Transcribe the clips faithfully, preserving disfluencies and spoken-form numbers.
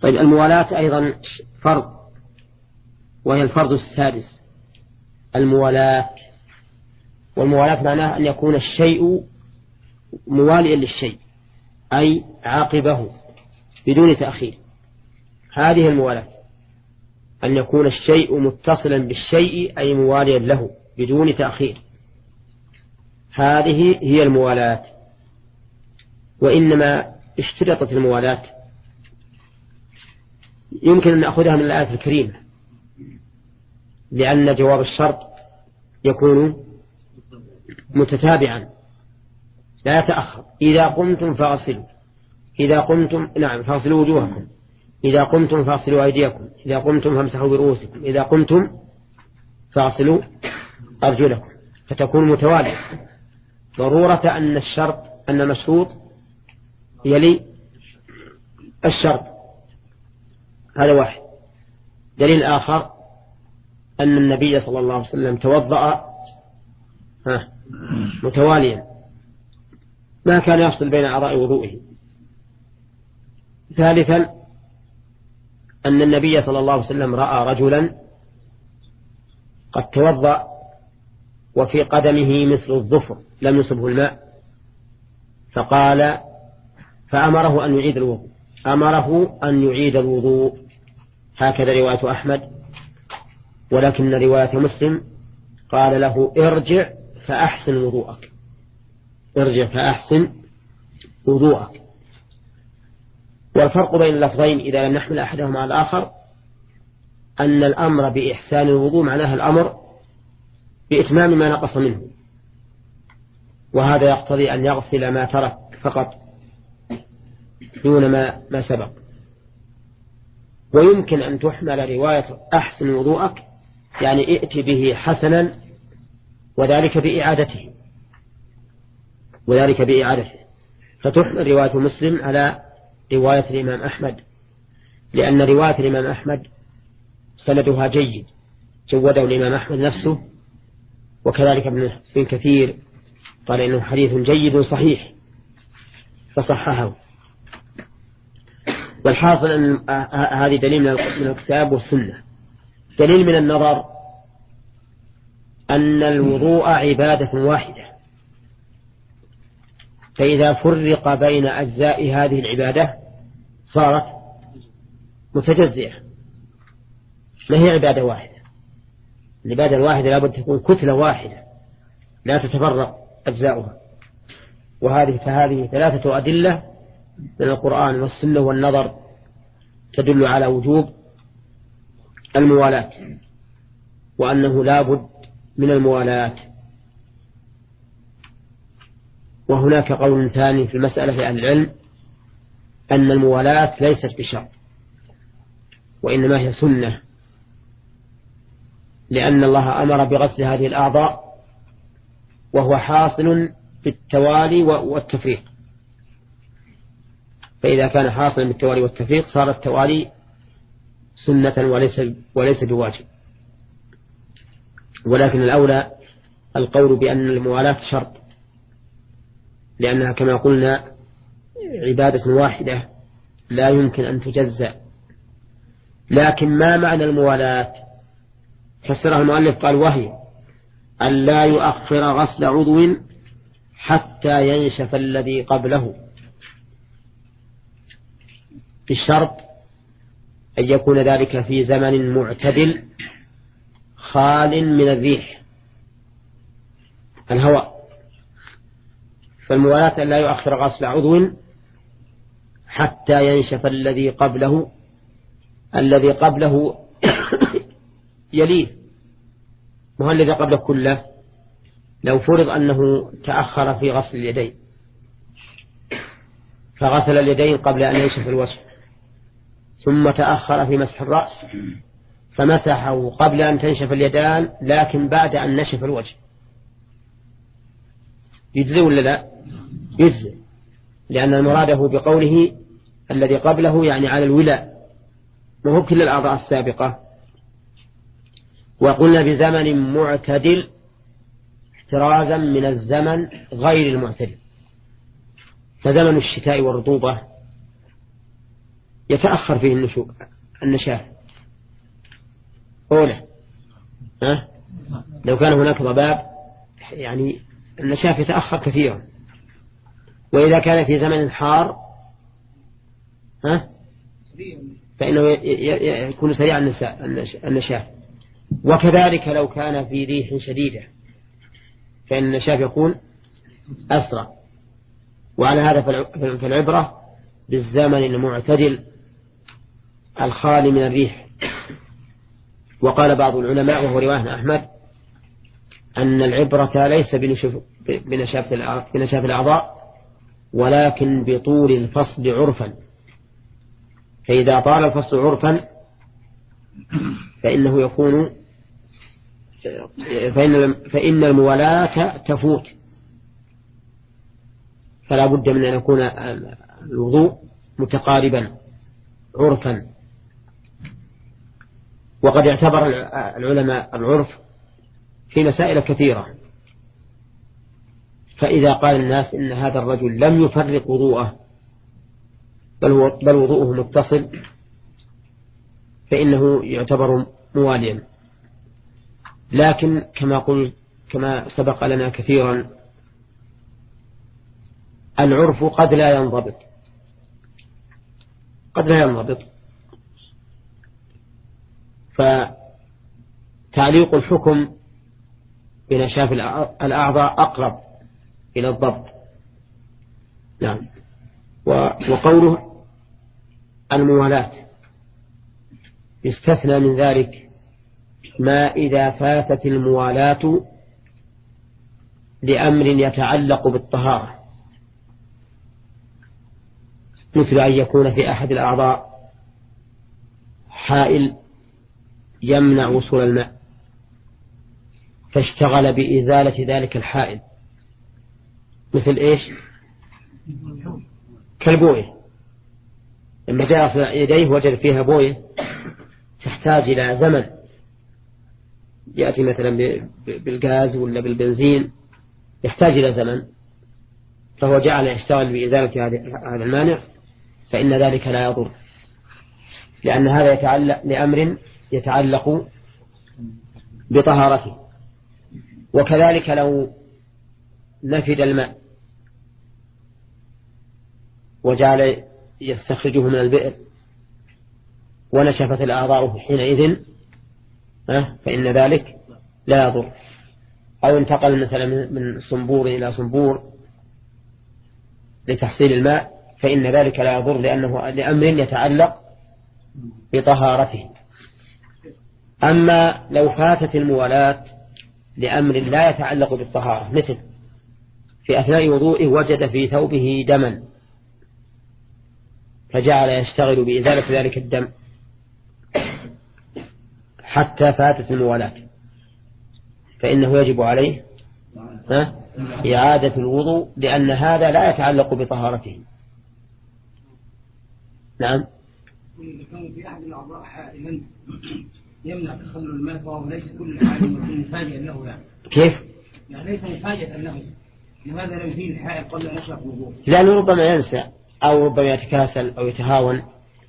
طيب الموالاة أيضا فرض، وهي الفرض السادس الموالاة. والموالاة معناها أن يكون الشيء مواليا للشيء، أي عاقبه بدون تأخير. هذه الموالاة، أن يكون الشيء متصلا بالشيء أي مواليا له بدون تأخير، هذه هي الموالاة. وإنما اشترطت الموالاة، يمكن أن نأخذها من الآية الكريمة، لأن جواب الشرط يكون متتابعا لا يتأخر. إذا قمتم فاغسلوا، إذا قمتم نعم فاغسلوا وجوهكم، إذا قمتم فاغسلوا أيديكم، إذا قمتم فامسحوا برؤوسكم، إذا قمتم فاغسلوا أرجلكم، فتكون متوالية. ضرورة أن الشرط أن المشروط يلي الشرط. هذا واحد. دليل آخر أن النبي صلى الله عليه وسلم توضأ متواليا، ما كان يفصل بين أعضاء وضوئه. ثالثا أن النبي صلى الله عليه وسلم رأى رجلا قد توضأ وفي قدمه مثل الظفر لم يصبه الماء، فقال فأمره أن يعيد الوضوء، أمره أن يعيد الوضوء. هكذا رواية أحمد. ولكن رواية مسلم قال له ارجع فأحسن وضوءك، ارجع فأحسن وضوءك. والفرق بين اللفظين إذا لم نحمل أحدهما على الآخر أن الأمر بإحسان الوضوء معناها الأمر بإتمام ما نقص منه، وهذا يقتضي أن يغسل ما ترك فقط دون ما, ما سبق. ويمكن أن تحمل رواية أحسن وضوءك يعني ائت به حسنا، وذلك بإعادته وذلك بإعادته فتحمل رواية مسلم على رواية الإمام أحمد، لأن رواية الإمام أحمد سندها جيد، جوده الإمام أحمد نفسه، وكذلك ابن كثير قال إنه حديث جيد صحيح فصححه. والحاصل أن هذه دليل من الكتاب والسنة. دليل من النظر أن الوضوء عبادة واحدة، فإذا فرق بين أجزاء هذه العبادة صارت متجزئة، ما هي عبادة واحدة. العبادة الواحدة لابد تكون كتلة واحدة لا تتفرق أجزاؤها. وهذه فهذه ثلاثة أدلة من القرآن والسنة والنظر تدل على وجوب الموالاة، وأنه لابد من الموالاة. وهناك قول ثاني في المسألة في أهل العلم أن الموالاة ليست بشرط، وإنما هي سنة، لأن الله أمر بغسل هذه الأعضاء وهو حاصل بالتوالي والتفريق. فإذا كان حاصلا بالتوالي والتفريق صار التوالي سنة وليس, وليس بواجب. ولكن الأولى القول بأن الموالاة شرط، لأنها كما قلنا عبادة واحدة لا يمكن أن تجزأ. لكن ما معنى الموالاة؟ فسرها المؤلف قال وهي أن لا يؤخر غسل عضو حتى ينشف الذي قبله، بالشرط أن يكون ذلك في زمن معتدل خال من الريح الهواء. فالموالاة أن لا يؤخر غسل عضو حتى ينشف الذي قبله، الذي قبله يليه، ما هو الذي قبله كله. لو فرض أنه تأخر في غسل اليدين فغسل اليدين قبل أن ينشف الوجه، ثم تأخر في مسح الرأس فمسحه قبل أن تنشف اليدان لكن بعد أن نشف الوجه، يجزي ولا لا؟ يجزي، لأن المراده بقوله الذي قبله يعني على الولاء، وهو كل الأعضاء السابقة. وقلنا بزمن معتدل احترازا من الزمن غير المعتدل، فزمن الشتاء والرطوبة يتأخر فيه النشوء النشاف أولى أه؟ لو كان هناك ضباب يعني النشاف يتأخر كثيرا. وإذا كان في زمن حار ها فإنه يكون سريع النشاف. وكذلك لو كان في ريح شديدة فإن النشاف يكون أسرع. وعلى هذا فالعبرة بالزمن المعتدل الخالي من الريح. وقال بعض العلماء وهو رواية أحمد أن العبرة ليس بنشاف الأعضاء ولكن بطول الفصل عرفا. فإذا طال الفصل عرفا فإنه يكون فإن, فإن الموالاة تفوت. فلا بد من أن يكون الوضوء متقاربا عرفا. وقد اعتبر العلماء العرف في مسائل كثيرة. فإذا قال الناس إن هذا الرجل لم يفرق وضوءه بل, بل وضوءه متصل فإنه يعتبر مواليا. لكن كما قلت كما سبق لنا كثيرا العرف قد لا ينضبط قد لا ينضبط فتعليق الحكم بنشاف الأعضاء أقرب إلى الضبط. نعم. وقوله الموالاة يستثنى من ذلك ما إذا فاتت الموالاة لأمر يتعلق بالطهارة مثل أن يكون في أحد الأعضاء حائل يمنع وصول الماء فاشتغل بإزالة ذلك الحائل مثل إيش كالبوية. لما جاء في يديه وجد فيها بوية تحتاج إلى زمن يأتي مثلا بالغاز ولا بالبنزين يحتاج إلى زمن فهو جعل يشتغل بإزالة هذا المانع فإن ذلك لا يضر لأن هذا يتعلق لأمر يتعلق بطهارته. وكذلك لو نفد الماء وجعل يستخرجه من البئر ونشفت الأعضاء حينئذ فإن ذلك لا يضر. أو انتقل مثلا من صنبور إلى صنبور لتحصيل الماء فإن ذلك لا يضر لأنه لأمر يتعلق بطهارته. أما لو فاتت الموالاة لأمر لا يتعلق بالطهارة مثل في أثناء وضوئه وجد في ثوبه دما فجعل يشتغل بإزالة ذلك الدم حتى فاتت الموالاة فإنه يجب عليه إعادة الوضوء لأن هذا لا يتعلق بطهارته. نعم. كان في أحد الأعضاء حائلا يمنع تخلل الماء فهو ليس كل حائل يكون مفاجئا له يعني. كيف؟ يعني ليس مفاجئا له لماذا لم يفيد الحائل قبل أن يشرب وضوء؟ لأنه ربما ينسى أو ربما يتكاسل أو يتهاون.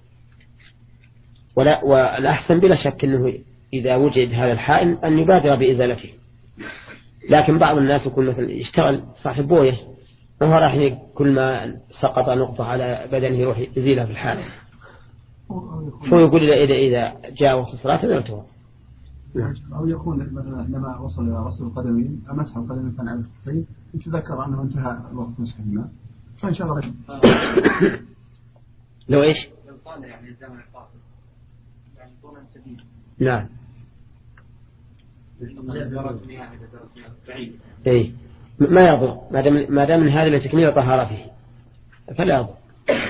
ولا والأحسن بلا شك أنه إذا وجد هذا الحائل أن يبادر بإزالته. لكن بعض الناس يكون مثلا يشتغل صاحب بويه وهو راح كل ما سقط نقطة على بدنه يروح يزيلها في الحال فهو يقول إذا إذا جاء وقت الصلاة نلتوه. أو يكون لما وصل إلى رأس القدمين أمسح القدمين كان على السفين يتذكر أنه انتهى الوقت مسحهما فإن شاء الله لو إيش لو طال يعني الزمن القاصر يعني طولا سديد. نعم. إيه ما يضر ما دام ما دام من هذا لتكميل طهارته فلا يضر.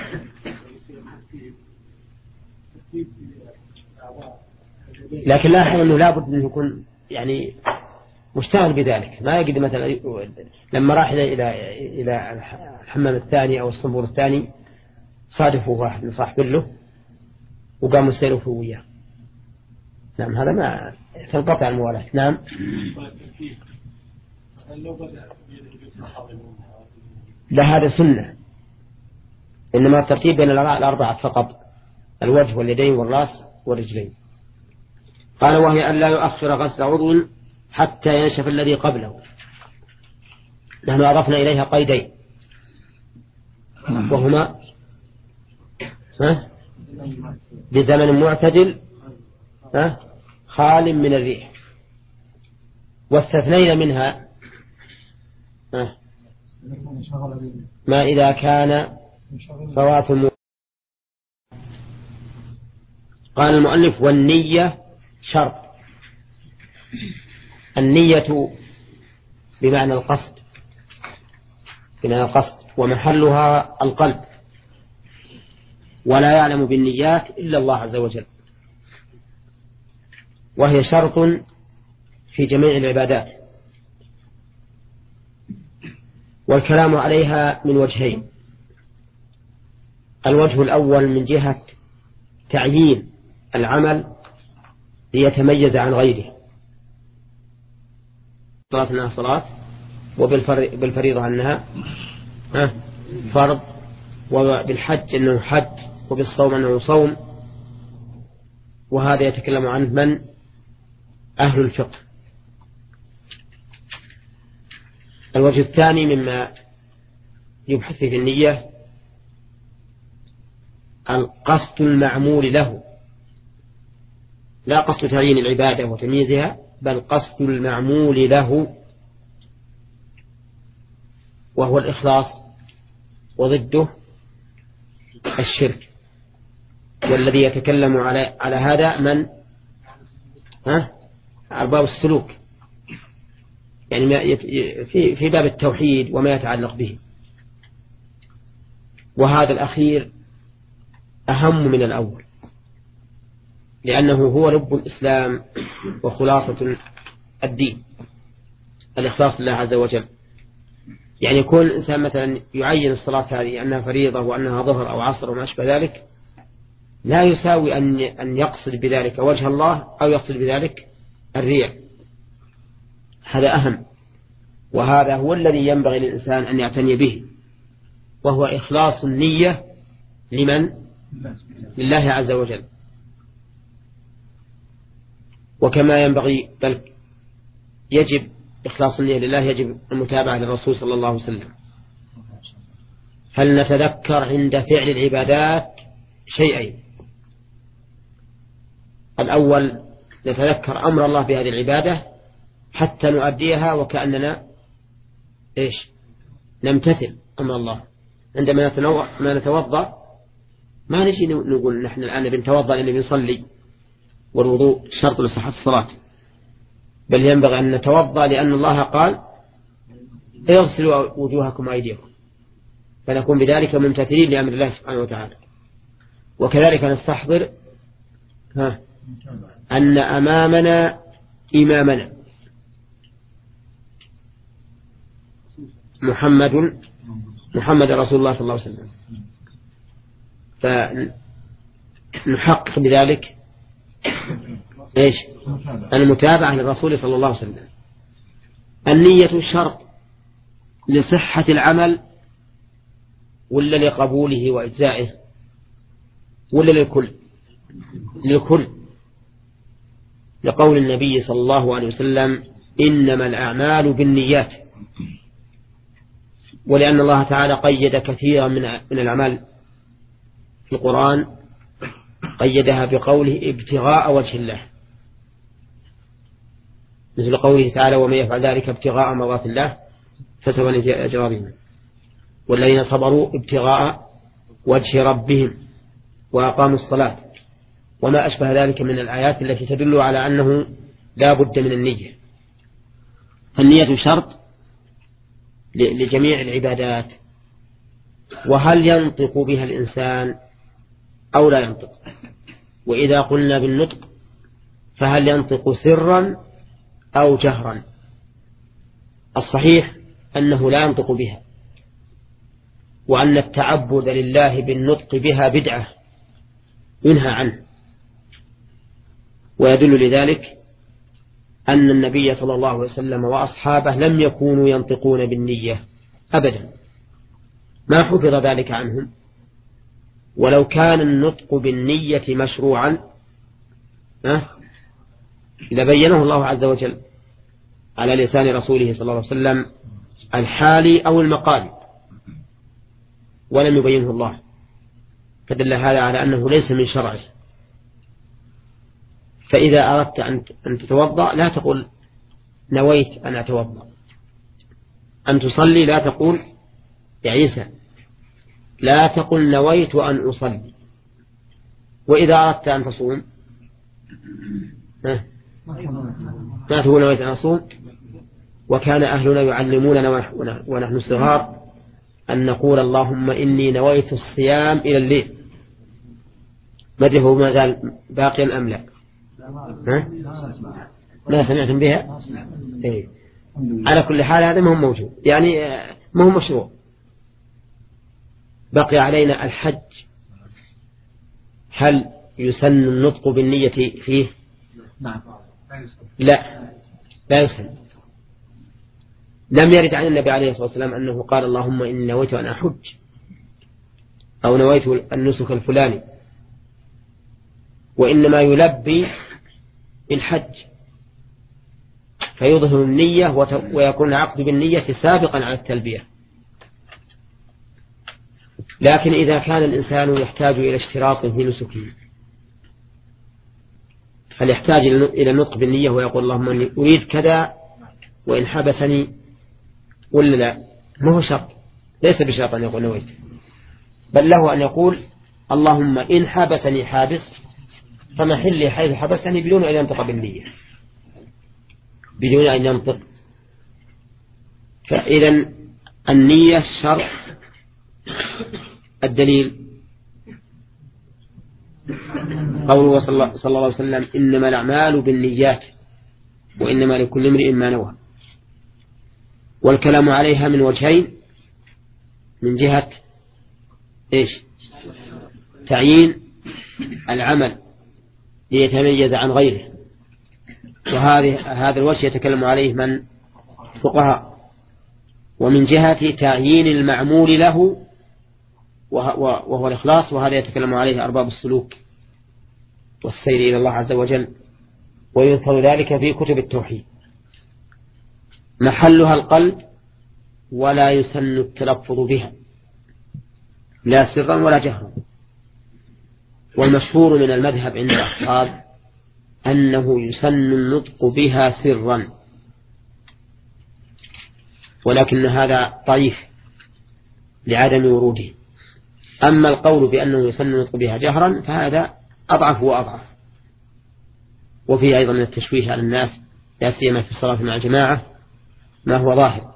لكن لاحظ أنه لابد أن يكون يعني مشتغل بذلك ما يجد مثلا لما راح إلى إلى إلى الحمام الثاني أو الصنبور الثاني صادفه واحد من صاحب له وقام يستلفه وياه. نعم هذا ما تنقطع الموالاة. نعم. لا هذا سنة إنما الترتيب بين الأربعة فقط الوجه واليدين والرأس والرجلين. قال وهي أن لا يؤخر غسل عضو حتى ينشف الذي قبله. نحن أضفنا إليها قيدين وهما ها بزمن معتدل ها خال من الريح، واستثنينا منها ها ما إذا كان فوات الم... قال المؤلف والنية شرط. النية بمعنى القصد، بمعنى القصد ومحلها القلب، ولا يعلم بالنيات إلا الله عز وجل، وهي شرط في جميع العبادات. والكلام عليها من وجهين: الوجه الأول من جهة تعيين العمل ليتميز عن غيره، صلاة أنها صلاة، وبالفريضة أنها فرض، وبالحج أنه حج، وبالصوم أنه صوم. وهذا يتكلم عنه من أهل الفقه. الوجه الثاني مما يبحث في النية القصد المعمول له، لا قصد تعيين العبادة وتمييزها، بل قصد المعمول له، وهو الإخلاص، وضده الشرك. والذي يتكلم على على هذا من ها أرباب السلوك، يعني في في باب التوحيد وما يتعلق به. وهذا الأخير أهم من الأول، لأنه هو لب الإسلام وخلاصة الدين، الإخلاص لله عز وجل. يعني يكون الإنسان مثلا يعين الصلاة هذه أنها فريضة وأنها ظهر أو عصر وما أشبه ذلك، لا يساوي أن أن يقصد بذلك وجه الله أو يقصد بذلك الرياء. هذا أهم، وهذا هو الذي ينبغي للإنسان أن يعتني به، وهو إخلاص النية لمن؟ لله عز وجل. وكما ينبغي بل يجب إخلاص النية لله، يجب المتابعة للرسول صلى الله عليه وسلم. فلنتذكر عند فعل العبادات شيئين: الأول نتذكر أمر الله بهذه العبادة حتى نؤديها وكأننا إيش نمتثل أمر الله. عندما ما نتوضأ ما نجي نقول نحن الآن بنتوضأ لأننا بنصلي والوضوء شرط لصحة الصلاة، بل ينبغي أن نتوضأ لأن الله قال اغسلوا وجوهكم وأيديكم، فنكون بذلك ممتثلين لأمر الله سبحانه وتعالى. وكذلك نستحضر ها أن أمامنا إمامنا محمد محمد رسول الله صلى الله عليه وسلم، فنحقق بذلك إيش المتابعة للرسول صلى الله عليه وسلم. النية شرط لصحة العمل ولا لقبوله وإجزائه ولا للكل؟ للكل، لقول النبي صلى الله عليه وسلم إنما الأعمال بالنيات. ولأن الله تعالى قيد كثيرا من من الأعمال في القرآن، قيدها بقوله ابتغاء وجه الله، مثل قوله تعالى ومن يفعل ذلك ابتغاء مرضات الله فسوف نؤتيه أجرا عظيما، والذين صبروا ابتغاء وجه ربهم وأقاموا الصلاة، وما أشبه ذلك من الآيات التي تدل على أنه لا بد من النية. فالنية شرط لجميع العبادات. وهل ينطق بها الإنسان أو لا ينطق؟ وإذا قلنا بالنطق فهل ينطق سرا أو جهرا؟ الصحيح أنه لا ينطق بها، وأن التعبد لله بالنطق بها بدعة ينهى عنه. ويدل لذلك أن النبي صلى الله عليه وسلم وأصحابه لم يكونوا ينطقون بالنية أبدا، ما حفظ ذلك عنهم، ولو كان النطق بالنية مشروعا لبينه الله عز وجل على لسان رسوله صلى الله عليه وسلم الحالي أو المقالي، ولم يبينه الله، فدل هذا على أنه ليس من شرعه. فإذا أردت أن تتوضأ لا تقول نويت أن أتوضأ، أن تصلي لا تقول يا عيسى، لا تقل نويت أن أصلي. وإذا أردت أن تصوم ما تقول نويت أن أصوم. وكان أهلنا يعلموننا ونحن صغار أن نقول اللهم إني نويت الصيام إلى الليل. ماذا هو ما زال باقيا أم لا؟ ها؟ لا سمعتم بها؟ إيه. على كل حال هذا ما هو موجود، يعني ما هو مشروع. بقي علينا الحج، هل يسن النطق بالنية فيه؟ لا لا يسن. لم يرد عن النبي عليه الصلاة والسلام أنه قال اللهم إني نويت أن أحج أو نويت النسك الفلاني، وإنما يلبي بالحج فيظهر النية ويكون العقد بالنية سابقا على التلبية. لكن إذا كان الإنسان يحتاج إلى اشتراط في نسكه هل يحتاج إلى النطق بالنية ويقول اللهم إني أريد كذا وإن حبسني، ولا لا؟ ما هو شرط، ليس بشرط أن يقول نويت، بل له أن يقول اللهم إن حبسني حابس فمحلي حيث حبسني بدون أن ينطق بالنية، بدون أن ينطق. فإذا النية شرط. الدليل قوله صلى الله عليه وسلم إنما الأعمال بالنيات وإنما لكل امرئ ما نوى. والكلام عليها من وجهين: من جهة إيش؟ تعيين العمل ليتميز عن غيره، وهذا هذا الوجه يتكلم عليه من فقهاء. ومن جهة تعيين المعمول له وهو الإخلاص، وهذا يتكلم عليه أرباب السلوك والسير إلى الله عز وجل، ويذكر ذلك في كتب التوحيد. محلها القلب، ولا يسن التلفظ بها لا سرا ولا جهرا. والمشهور من المذهب عند الأصحاب أنه يسن النطق بها سرا، ولكن هذا ضعيف لعدم وروده. أما القول بأنه يسن النطق بها جهرا فهذا أضعف وأضعف، وفيه أيضا من التشويش على الناس لا سيما في الصلاة مع الجماعة ما هو ظاهر.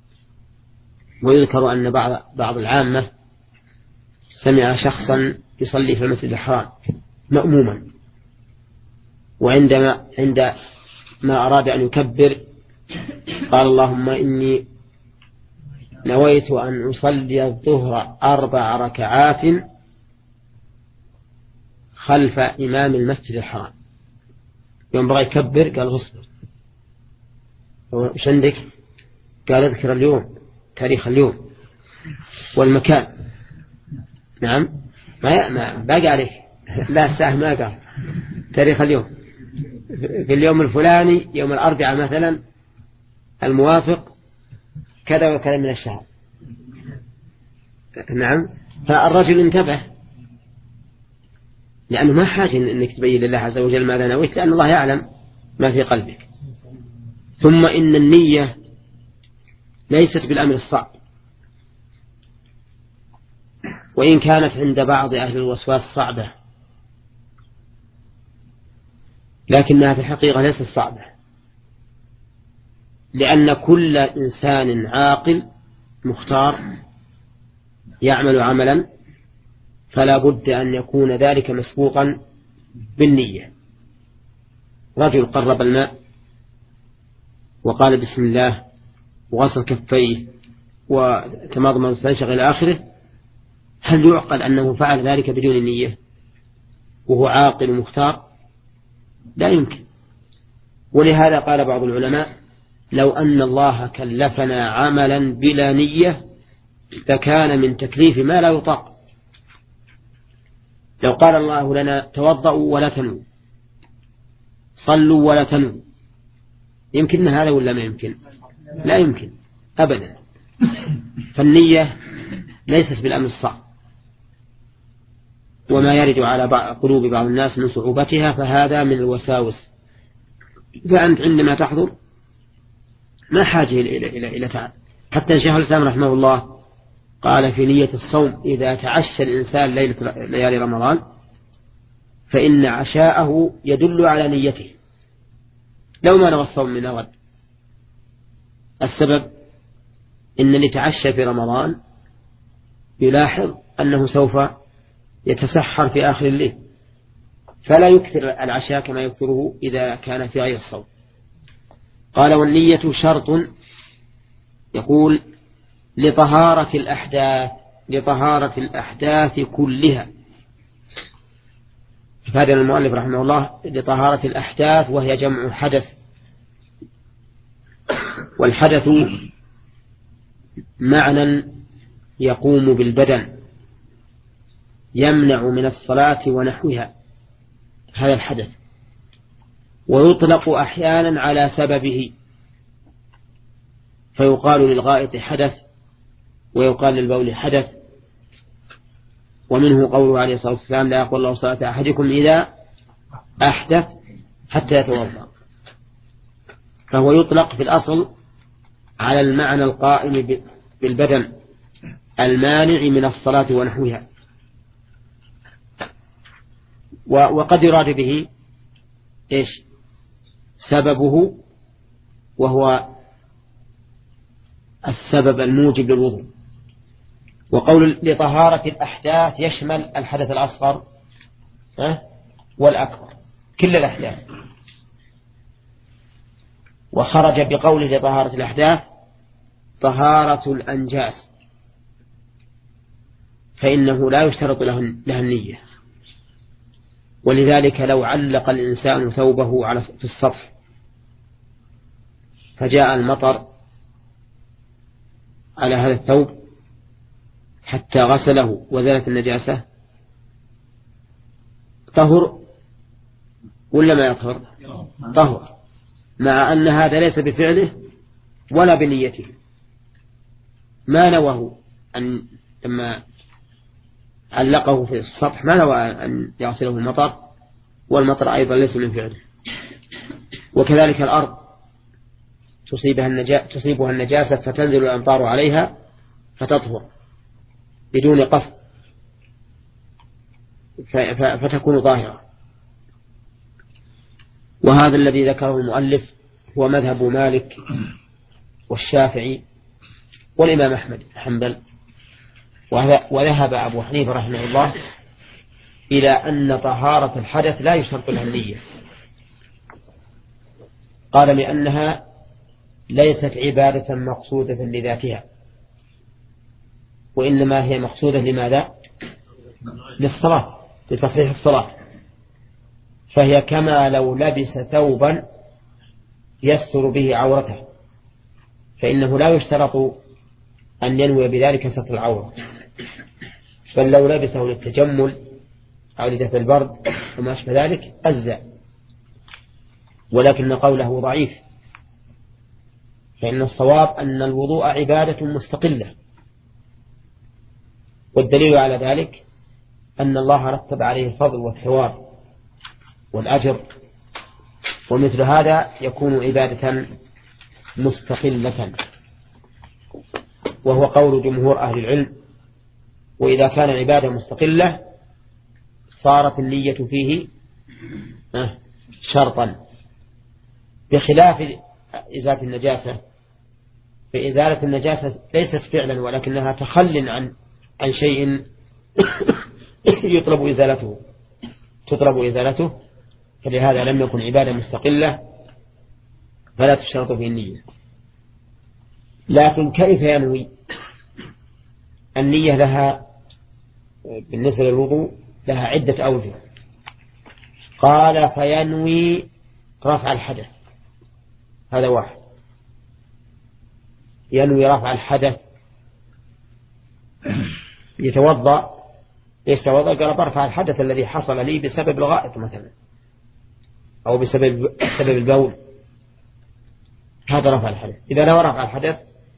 ويذكر أن بعض بعض العامة سمع شخصا يصلي في المسجد الحرام مأموما، وعندما عند ما أراد أن يكبر قال اللهم إني نويت أن أصلي الظهر أربع ركعات خلف إمام المسجد الحرام. يوم بغى يكبر قال اصبر، وش عندك؟ قال اذكر اليوم، تاريخ اليوم والمكان. نعم ما ما باقي عليه لا الساعة ما قال تاريخ اليوم، في اليوم الفلاني يوم الأربعاء مثلا الموافق كذا وكذا من الشهر. نعم. فالرجل انتبه، لأنه ما حاجة أنك تبين لله عز وجل ماذا نويت، لأن الله يعلم ما في قلبك. ثم إن النية ليست بالأمر الصعب، وإن كانت عند بعض أهل الوسواس صعبة، لكنها في الحقيقة ليست صعبة، لأن كل إنسان عاقل مختار يعمل عملا فلا بد أن يكون ذلك مسبوقا بالنية. رجل قرب الماء وقال بسم الله وغسل كفيه وتمضمض واستنشق إلى آخره، هل يعقل أنه فعل ذلك بدون النية وهو عاقل مختار؟ لا يمكن. ولهذا قال بعض العلماء لو أن الله كلفنا عملا بلا نية لكان من تكليف ما لا يطاق. لو قال الله لنا توضأوا ولا تنووا، صلوا ولا تنووا، يمكن هذا ولا ما يمكن؟ لا يمكن أبدا. فالنية ليست بالأمر الصعب، وما يرد على قلوب بعض الناس من صعوبتها فهذا من الوساوس. فأنت عندما تحضر ما حاجة إلى إلى إلى تعب. حتى الشيخ الإسلام رحمه الله قال في نية الصوم: إذا تعشى الإنسان ليلة ليالي رمضان فإن عشاءه يدل على نيته لو ما نوى الصوم من غد. السبب إن اللي تعشى في رمضان يلاحظ أنه سوف يتسحر في آخر الليل، فلا يكثر العشاء كما يكثره إذا كان في غير الصوم. قال: والنية شرط، يقول لطهارة الأحداث، لطهارة الأحداث كلها. فهذا المؤلف رحمه الله لطهارة الأحداث، وهي جمع حدث، والحدث معنى يقوم بالبدن يمنع من الصلاة ونحوها، هذا الحدث. ويطلق أحيانا على سببه، فيقال للغائط حدث ويقال للبول حدث. ومنه قوله عليه الصلاة والسلام: لا يقول الله صلاة أحدكم إذا أحدث حتى يتوضأ. فهو يطلق في الأصل على المعنى القائم بالبدن المانع من الصلاة ونحوها، وقد يراد به إيش؟ سببه، وهو السبب الموجب للوضوء. وقول لطهارة الأحداث يشمل الحدث الأصغر والأكبر، كل الأحداث. وخرج بقوله لطهارة الأحداث طهارة الأنجاس، فإنه لا يشترط لها النية. ولذلك لو علق الإنسان ثوبه على في السطح فجاء المطر على هذا الثوب حتى غسله وزالت النجاسة، طهر ولا ما يطهر؟ طهر، مع أن هذا ليس بفعله ولا بنيته، ما نواه أن لما علقه في السطح ما نوى أن يغسله المطر، والمطر أيضا ليس من فعله. وكذلك الأرض تصيبها النجاسة, تصيبها النجاسة فتنزل الأمطار عليها فتطهر بدون قصد فتكون ظاهرة. وهذا الذي ذكره المؤلف هو مذهب مالك والشافعي والإمام أحمد حنبل. وذهب أبو حنيفة رحمه الله إلى أن طهارة الحدث لا يشترط لها النية، قال لأنها ليست عبادة مقصودة لذاتها، وإنما هي مقصودة لماذا؟ للصلاة، لتصحيح الصلاة. فهي كما لو لبس ثوبا يستر به عورته، فإنه لا يشترط أن ينوي بذلك ستر العورة، بل لو لبسه للتجمل أو لدفع البرد وما أشبه ذلك أجزاء. ولكن قوله ضعيف، فإن الصواب أن الوضوء عبادة مستقلة، والدليل على ذلك أن الله رتب عليه الفضل والثواب والأجر، ومثل هذا يكون عبادة مستقلة، وهو قول جمهور أهل العلم. وإذا كان عبادة مستقلة صارت النية فيه شرطا، بخلاف إزالة النجاسة، فإزالة النجاسة ليست فعلا ولكنها تخل عن عن شيء يطلب إزالته تطلب إزالته فلهذا لم يكن عبادة مستقلة فلا تشترط فيه النية. لكن كيف ينوي؟ النية لها بالنسبة للوضوء لها عدة أوجه. قال: فينوي رفع الحدث، هذا واحد، ينوي رفع الحدث، يتوضأ ليش توضأ؟ قال برفع الحدث الذي حصل لي بسبب الغائط مثلا أو بسبب سبب البول، هذا رفع الحدث. إذا نوى رفع الحدث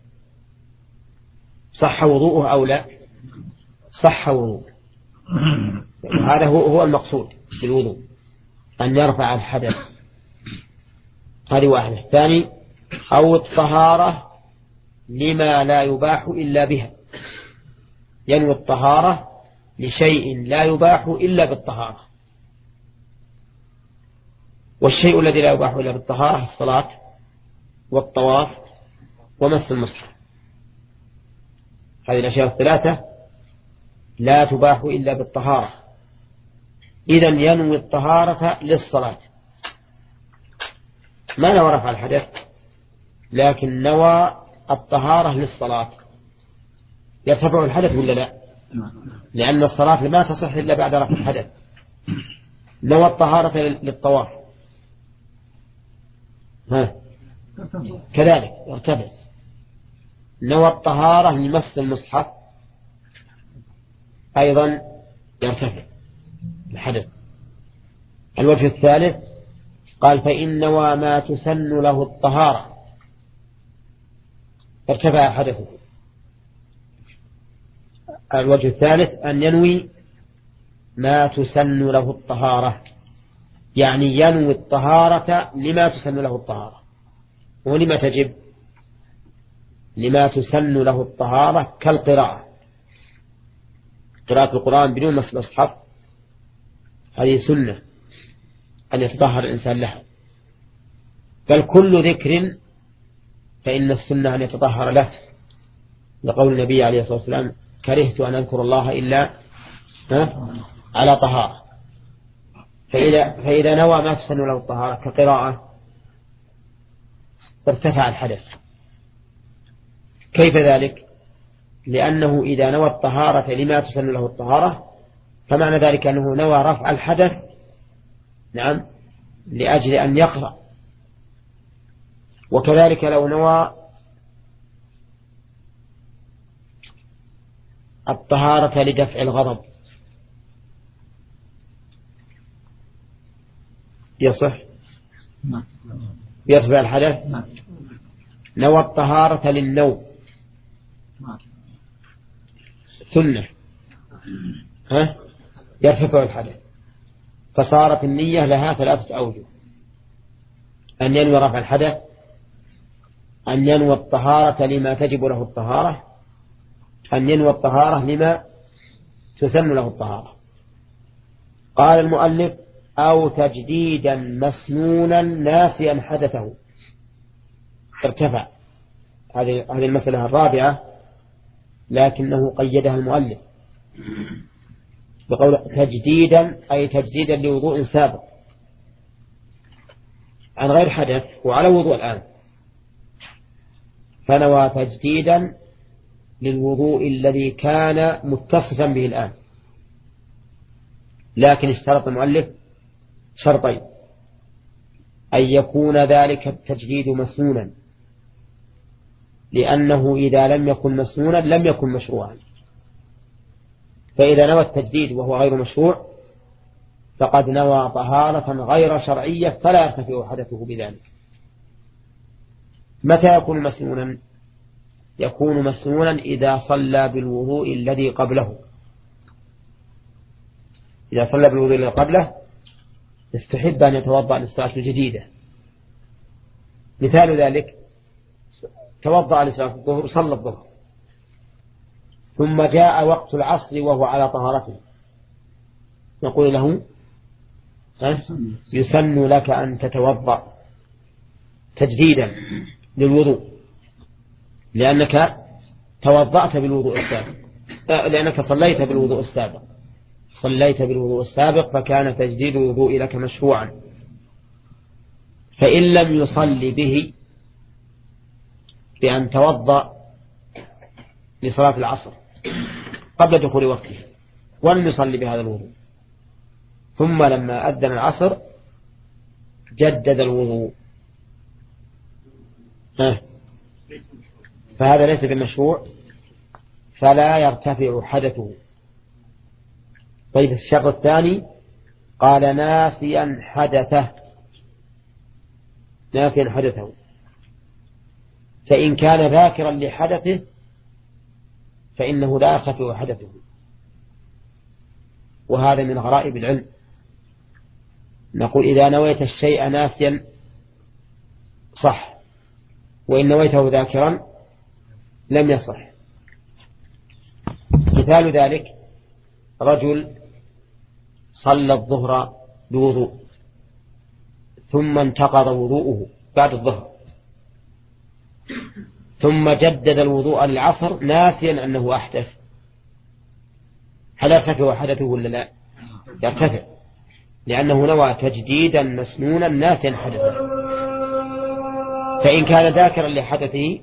صح وضوءه أو لا؟ صح وضوءه. هذا هو هو المقصود بالوضوء، أن يرفع الحدث. هذه واحدة. الثاني أو الطهارة لما لا يباح إلا بها، ينوي الطهارة لشيء لا يباح إلا بالطهارة. والشيء الذي لا يباح إلا بالطهارة الصلاة والطواف ومس المصحف. هذه الأشياء الثلاثة لا تباح إلا بالطهارة. إذن ينوي الطهارة للصلاة، ما نوى رفع الحدث لكن نوى الطهارة للصلاة، يرتفع الحدث ولا لا؟ لأن الصلاة ما تصح إلا بعد رفع الحدث. نوى الطهارة للطواف ها كذلك يرتفع. نوى الطهارة لمس المصحف أيضا يرتفع الحدث. الوجه الثالث قال فإن نوى ما تسن له الطهارة ارتفع حدثه. الوجه الثالث أن ينوي ما تسن له الطهارة، يعني ينوي الطهارة لما تسن له الطهارة. ولما تجب؟ لما تسن له الطهارة كالقراءة، قراءة القرآن بدون مس المصحف هذه سنة أن يتطهر الإنسان لها. بل كل ذكر فإن السنة أن يتطهر له، لقول النبي عليه الصلاة والسلام كرهت أن أذكر الله إلا على طهارة. فإذا, فإذا نوى ما تسن له الطهارة كقراءة ارتفع الحدث. كيف ذلك؟ لأنه إذا نوى الطهارة لما تسن له الطهارة فمعنى ذلك أنه نوى رفع الحدث نعم لأجل أن يقرأ. وكذلك لو نوى الطهارة لدفع الغضب يصح يرفع الحدث. نوى الطهارة للنوم سنة ها يرفع الحدث. فصارت النية لها ثلاثة أوجه: أن ينوي رفع الحدث، أن ينوي الطهارة لما تجب له الطهارة، أن ينوي الطهارة لما تسن له الطهارة. قال المؤلف أو تجديدا مسنونا ناسيا حدثه ارتفع. هذه هذه المسألة الرابعة لكنه قيدها المؤلف بقول تجديدا، أي تجديدا لوضوء سابق عن غير حدث وعلى وضوء الآن، فنوى تجديدا للوضوء الذي كان متصفا به الآن. لكن اشترط المؤلف شرطين: أن يكون ذلك التجديد مسنونا، لأنه إذا لم يكن مسنونا لم يكن مشروعا. فإذا نوى التجديد وهو غير مشروع فقد نوى طهارة غير شرعية فلا يرتفع حدثه بذلك. متى يكون مسنونا؟ يكون مسنونا إذا صلى بالوضوء الذي قبله. إذا صلى بالوضوء الذي قبله استحب أن يتوضأ للصلاة الجديدة. مثال ذلك: توضأ لصلاة الظهر صلى الظهر ثم جاء وقت العصر وهو على طهارته، نقول له يسن لك أن تتوضأ تجديدا للوضوء لأنك توضأت بالوضوء السابق، لأنك صليت بالوضوء السابق صليت بالوضوء السابق فكان تجديد الوضوء لك مشروعا. فإن لم يصلي به بأن توضأ لصلاة العصر قبل دخول وقته ولم يصلي بهذا الوضوء، ثم لما أذن العصر جدد الوضوء، فهذا ليس بمشروع فلا يرتفع حدثه. طيب الشرط الثاني قال ناسيا حدثه، ناسيا حدثه، فإن كان ذاكرا لحدثه فإنه لا يرتفع حدثه، وهذا من غرائب العلم. نقول إذا نويت الشيء ناسيا صح، وإن نويته ذاكرا لم يصح. مثال ذلك رجل صلى الظهر بوضوء ثم انتقض وضوءه بعد الظهر، ثم جدد الوضوء للعصر ناسيا أنه أحدث، هل يرتفع حدثه ولا لا؟ يرتفع، لأنه نوى تجديدا مسنونا ناسيا حدثه. فإن كان ذاكرا لحدثه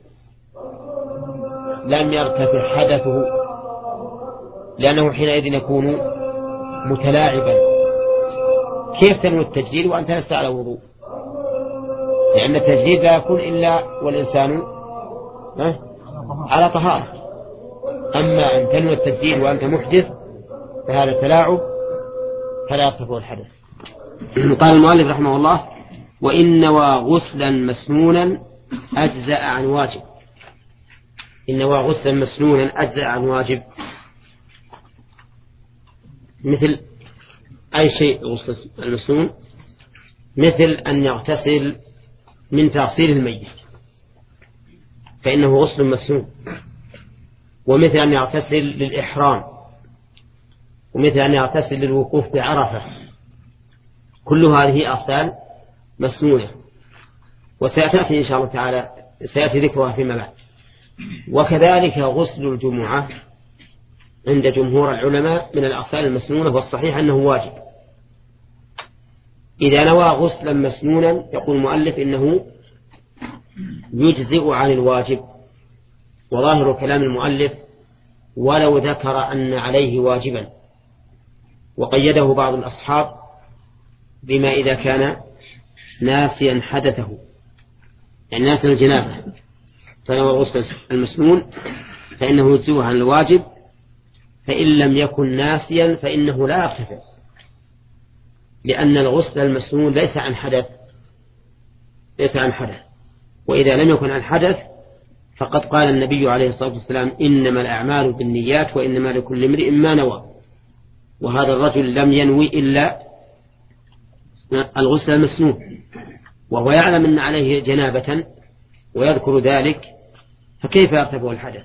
لم يرتفع حدثه، لأنه حينئذ يكون متلاعبا. كيف تنوي التجديد وأنت لست على وضوء؟ لأن التجديد لا يكون إلا والإنسان على طهارة. أما أن تنوي التجديد وأنت محدث فهذا تلاعب فلا يرتفع الحدث. قال المؤلف رحمه الله: وإن نوى غسلا مسنونا أجزأ عن واجب. إن نوى غسلا مسنونا أجزأ عن واجب، مثل أي شيء غسل المسنون، مثل أن يغتسل من تغسيل الميت فإنه غسل مسنون، ومثل أن يغتسل للإحرام، ومثل أن يغتسل للوقوف بعرفة، كل هذه أغسال مسنونة، وسيأتي إن شاء الله تعالى سيأتي ذكرها فيما بعد. وكذلك غسل الجمعة عند جمهور العلماء من الأغسال المسنونة، والصحيح أنه واجب. إذا نوى غسلا مسنونا يقول المؤلف إنه يجزئ عن الواجب. وظاهر كلام المؤلف ولو ذكر أن عليه واجبا، وقيده بعض الأصحاب بما إذا كان ناسيا حدثه، يعني ناسيا الجنابة، فنوى الغسل المسنون فإنه يجزئ عن الواجب، فإن لم يكن ناسيا فإنه لا يرتفع، لأن الغسل المسنون ليس عن حدث، ليس عن حدث. وإذا لم يكن عن حدث فقد قال النبي عليه الصلاة والسلام: إنما الأعمال بالنيات وإنما لكل امرئ ما نوى. وهذا الرجل لم ينوي إلا الغسل المسنون، وهو يعلم أن عليه جنابة ويذكر ذلك، فكيف يرتفع الحدث؟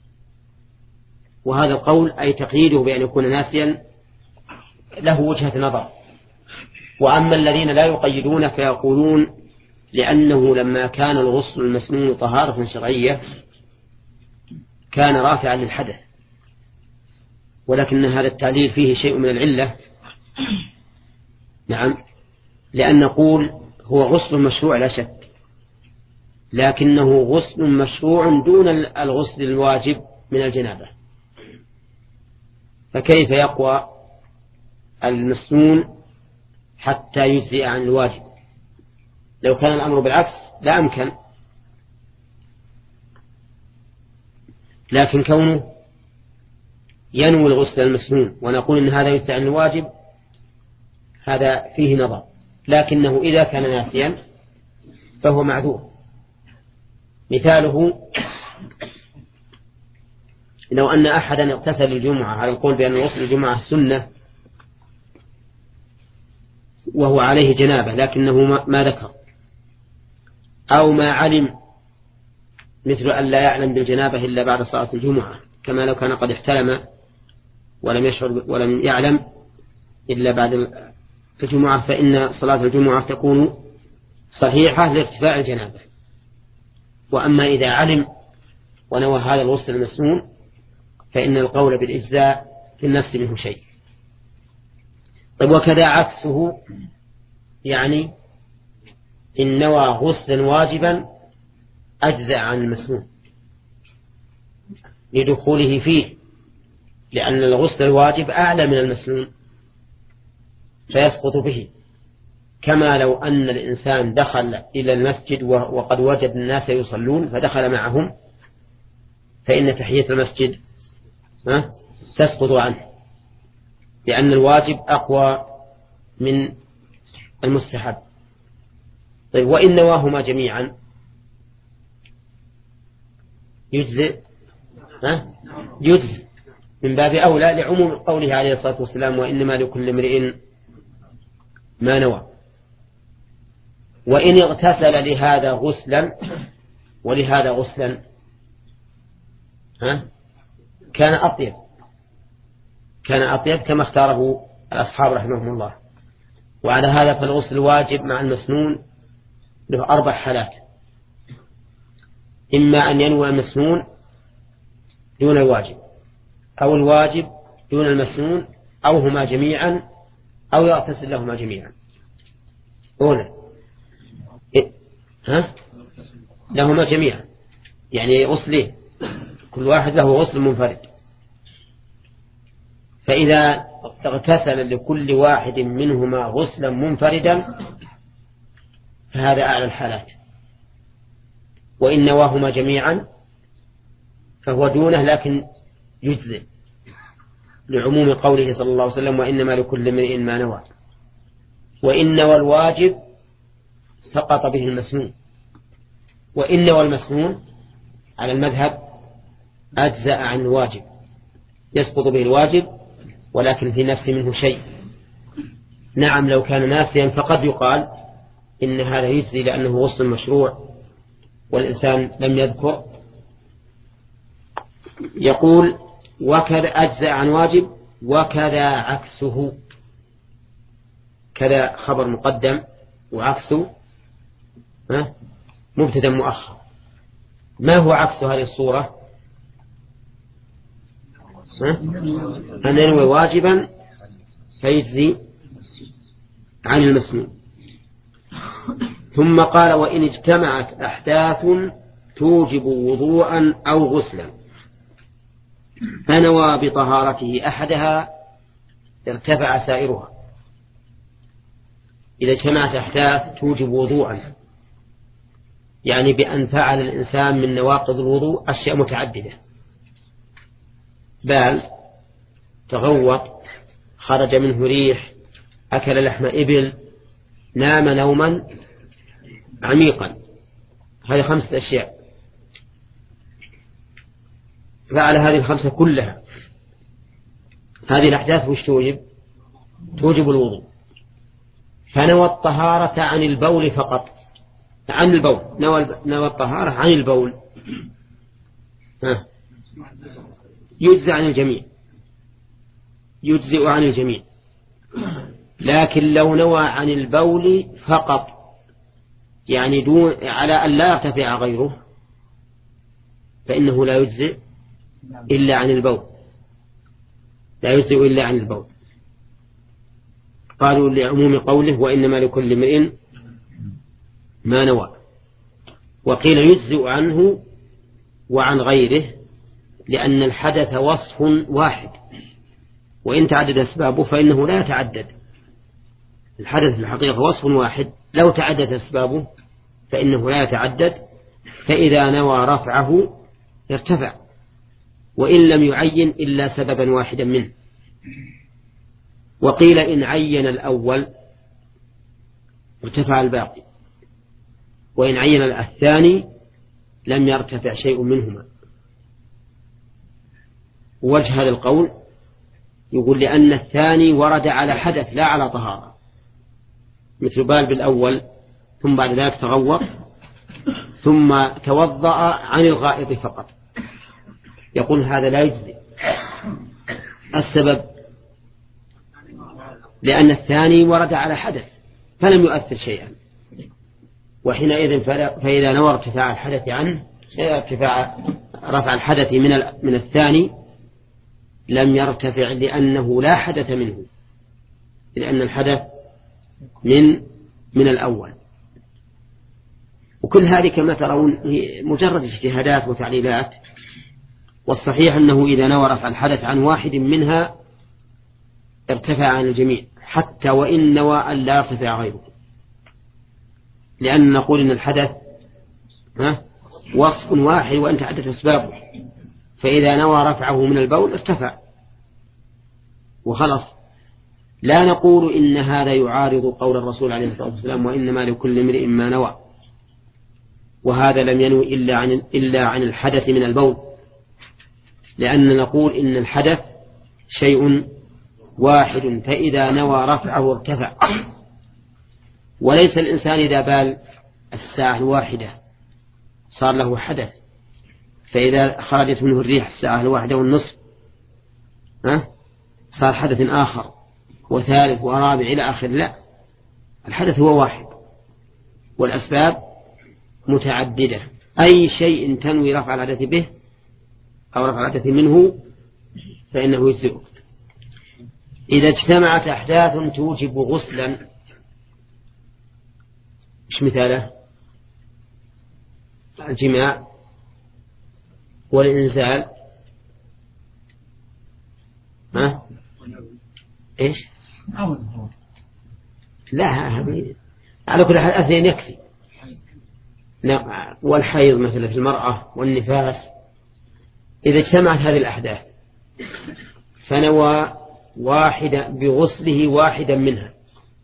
وهذا القول أي تقييده بأن يكون ناسيا له وجهة نظر. وأما الذين لا يقيدون فيقولون لأنه لما كان الغسل المسنون طهارة شرعية كان رافعا للحدث، ولكن هذا التعليل فيه شيء من العلة. نعم، لأن نقول هو غسل مشروع لا شك، لكنه غسل مشروع دون الغسل الواجب من الجنابة، فكيف يقوى المسنون حتى يجزئ عن الواجب؟ لو كان الأمر بالعكس لا أمكن، لكن كونه ينوي الغسل المسنون ونقول إن هذا يجزئ عن الواجب هذا فيه نظر، لكنه إذا كان ناسيا فهو معذور. مثاله لو أن أحدا اغتسل الجمعة على القول بأن غسل الجمعة سنة وهو عليه جنابة لكنه ما ذكر، أو ما علم، مثل أن لا يعلم بالجنابة إلا بعد صلاة الجمعة، كما لو كان قد احتلم ولم يشعر ولم يعلم إلا بعد الجمعة، فإن صلاة الجمعة تكون صحيحة لارتفاع الجنابة. وأما إذا علم ونوى هذا الغسل المسنون فإن القول بالإجزاء في النفس منه شيء. طيب وكذا عكسه، يعني إن نوى غسلا واجبا أجزأ عن المسنون لدخوله فيه، لأن الغسل الواجب أعلى من المسنون فيسقط به، كما لو أن الإنسان دخل إلى المسجد وقد وجد الناس يصلون فدخل معهم، فإن تحية المسجد تسقط عنه. لأن الواجب أقوى من المستحب. طيب وإن نواهما جميعا يجزئ؟ ها؟ يجزئ من باب أولى لعموم قوله عليه الصلاة والسلام وإنما لكل امرئ ما نوى. وإن اغتسل لهذا غسلا ولهذا غسلا ها؟ كان أطيب كان أطيب كما اختاره الأصحاب رحمهم الله. وعلى هذا فالغسل الواجب مع المسنون له أربع حالات: إما أن ينوي المسنون دون الواجب، أو الواجب دون المسنون، أو هما جميعا، أو يغتسل لهما جميعا. هنا إيه؟ ها؟ لهما جميعا يعني غسلين، كل واحد له غسل منفرد. فإذا اغتسل لكل واحد منهما غسلا منفردا فهذا أعلى الحالات. وإن نواهما جميعا فهو دونه لكن يجزئ لعموم قوله صلى الله عليه وسلم وإنما لكل امرئ ما نوى. وإن نوى الواجب سقط به المسنون، وإن نوى المسنون على المذهب أجزأ عن الواجب، يسقط به الواجب ولكن في نفس منه شيء. نعم لو كان ناسيا فقد يقال إن هذا يجزي لأنه غسل مشروع والإنسان لم يذكر. يقول وكذا أجزأ عن واجب وكذا عكسه. كذا خبر مقدم وعكسه مبتدا مؤخر. ما هو عكس هذه الصورة؟ أن ينوي واجبا فيجزي عن المسنون. ثم قال وإن اجتمعت أحداث توجب وضوءا أو غسلا فنوى بطهارته أحدها ارتفع سائرها. إذا اجتمعت أحداث توجب وضوءا يعني بأن فعل الإنسان من نواقض الوضوء أشياء متعددة: بال، تغوط، خرج منه ريح، أكل لحم إبل، نام نوما عميقا. هذه خمسة أشياء. فعل هذه الخمسة كلها. هذه الأحداث وش توجب؟ توجب الوضوء. فنوى الطهارة عن البول فقط، عن البول نوى الطهارة عن البول ها. يجزئ عن الجميع، يجزئ عن الجميع. لكن لو نوى عن البول فقط يعني دون على أن لا يرتفع غيره فإنه لا يجزئ إلا عن البول، لا يجزئ إلا عن البول. قالوا لعموم قوله وإنما لكل امرئ ما نوى. وقيل يجزئ عنه وعن غيره لأن الحدث وصف واحد، وإن تعدد أسبابه فإنه لا يتعدد. الحدث في الحقيقة وصف واحد، لو تعدد أسبابه فإنه لا يتعدد. فإذا نوى رفعه يرتفع وإن لم يعين إلا سببا واحدا منه. وقيل إن عين الأول ارتفع الباقي، وإن عين الثاني لم يرتفع شيء منهما. وجه هذا القول يقول لأن الثاني ورد على حدث لا على طهارة، مثل بال بالأول ثم بعد ذلك تغوط ثم توضأ عن الغائط فقط. يقول هذا لا يجزي. السبب لأن الثاني ورد على حدث فلم يؤثر شيئا، وحينئذ فإذا نوى ارتفاع الحدث عنه ارتفاع رفع الحدث من من الثاني لم يرتفع لأنه لا حدث منه، لأن الحدث من من الأول. وكل هذه كما ترون مجرد اجتهادات وتعليلات، والصحيح أنه إذا نوى رفع الحدث عن واحد منها ارتفع عن الجميع حتى وإن نوى أن لا يرتفع غيره، لأن نقول إن الحدث وصف واحد وأن تعدت أسبابه، فإذا نوى رفعه من البول ارتفع وخلص. لا نقول إن هذا يعارض قول الرسول عليه الصلاة والسلام وإنما لكل امرئ ما نوى، وهذا لم ينوي إلا عن إلا عن الحدث من البول، لأن نقول إن الحدث شيء واحد، فإذا نوى رفعه ارتفع. وليس الإنسان إذا بال الساعة الواحدة صار له حدث، فإذا خرجت منه الريح الساعة الواحدة والنصف ها صار حدث آخر وثالث ورابع إلى آخر. لا، الحدث هو واحد والأسباب متعددة. أي شيء تنوي رفع الحدث به أو رفع الحدث منه فإنه يجزئ. إذا اجتمعت أحداث توجب غسلا، مش مثاله؟ الجماع والإنزال ها إيش لا هذه على كل حال أثنين يكفي. والحيض مثل في المرأة والنفاس. إذا اجتمعت هذه الأحداث فنوى واحدة بغسله واحدا منها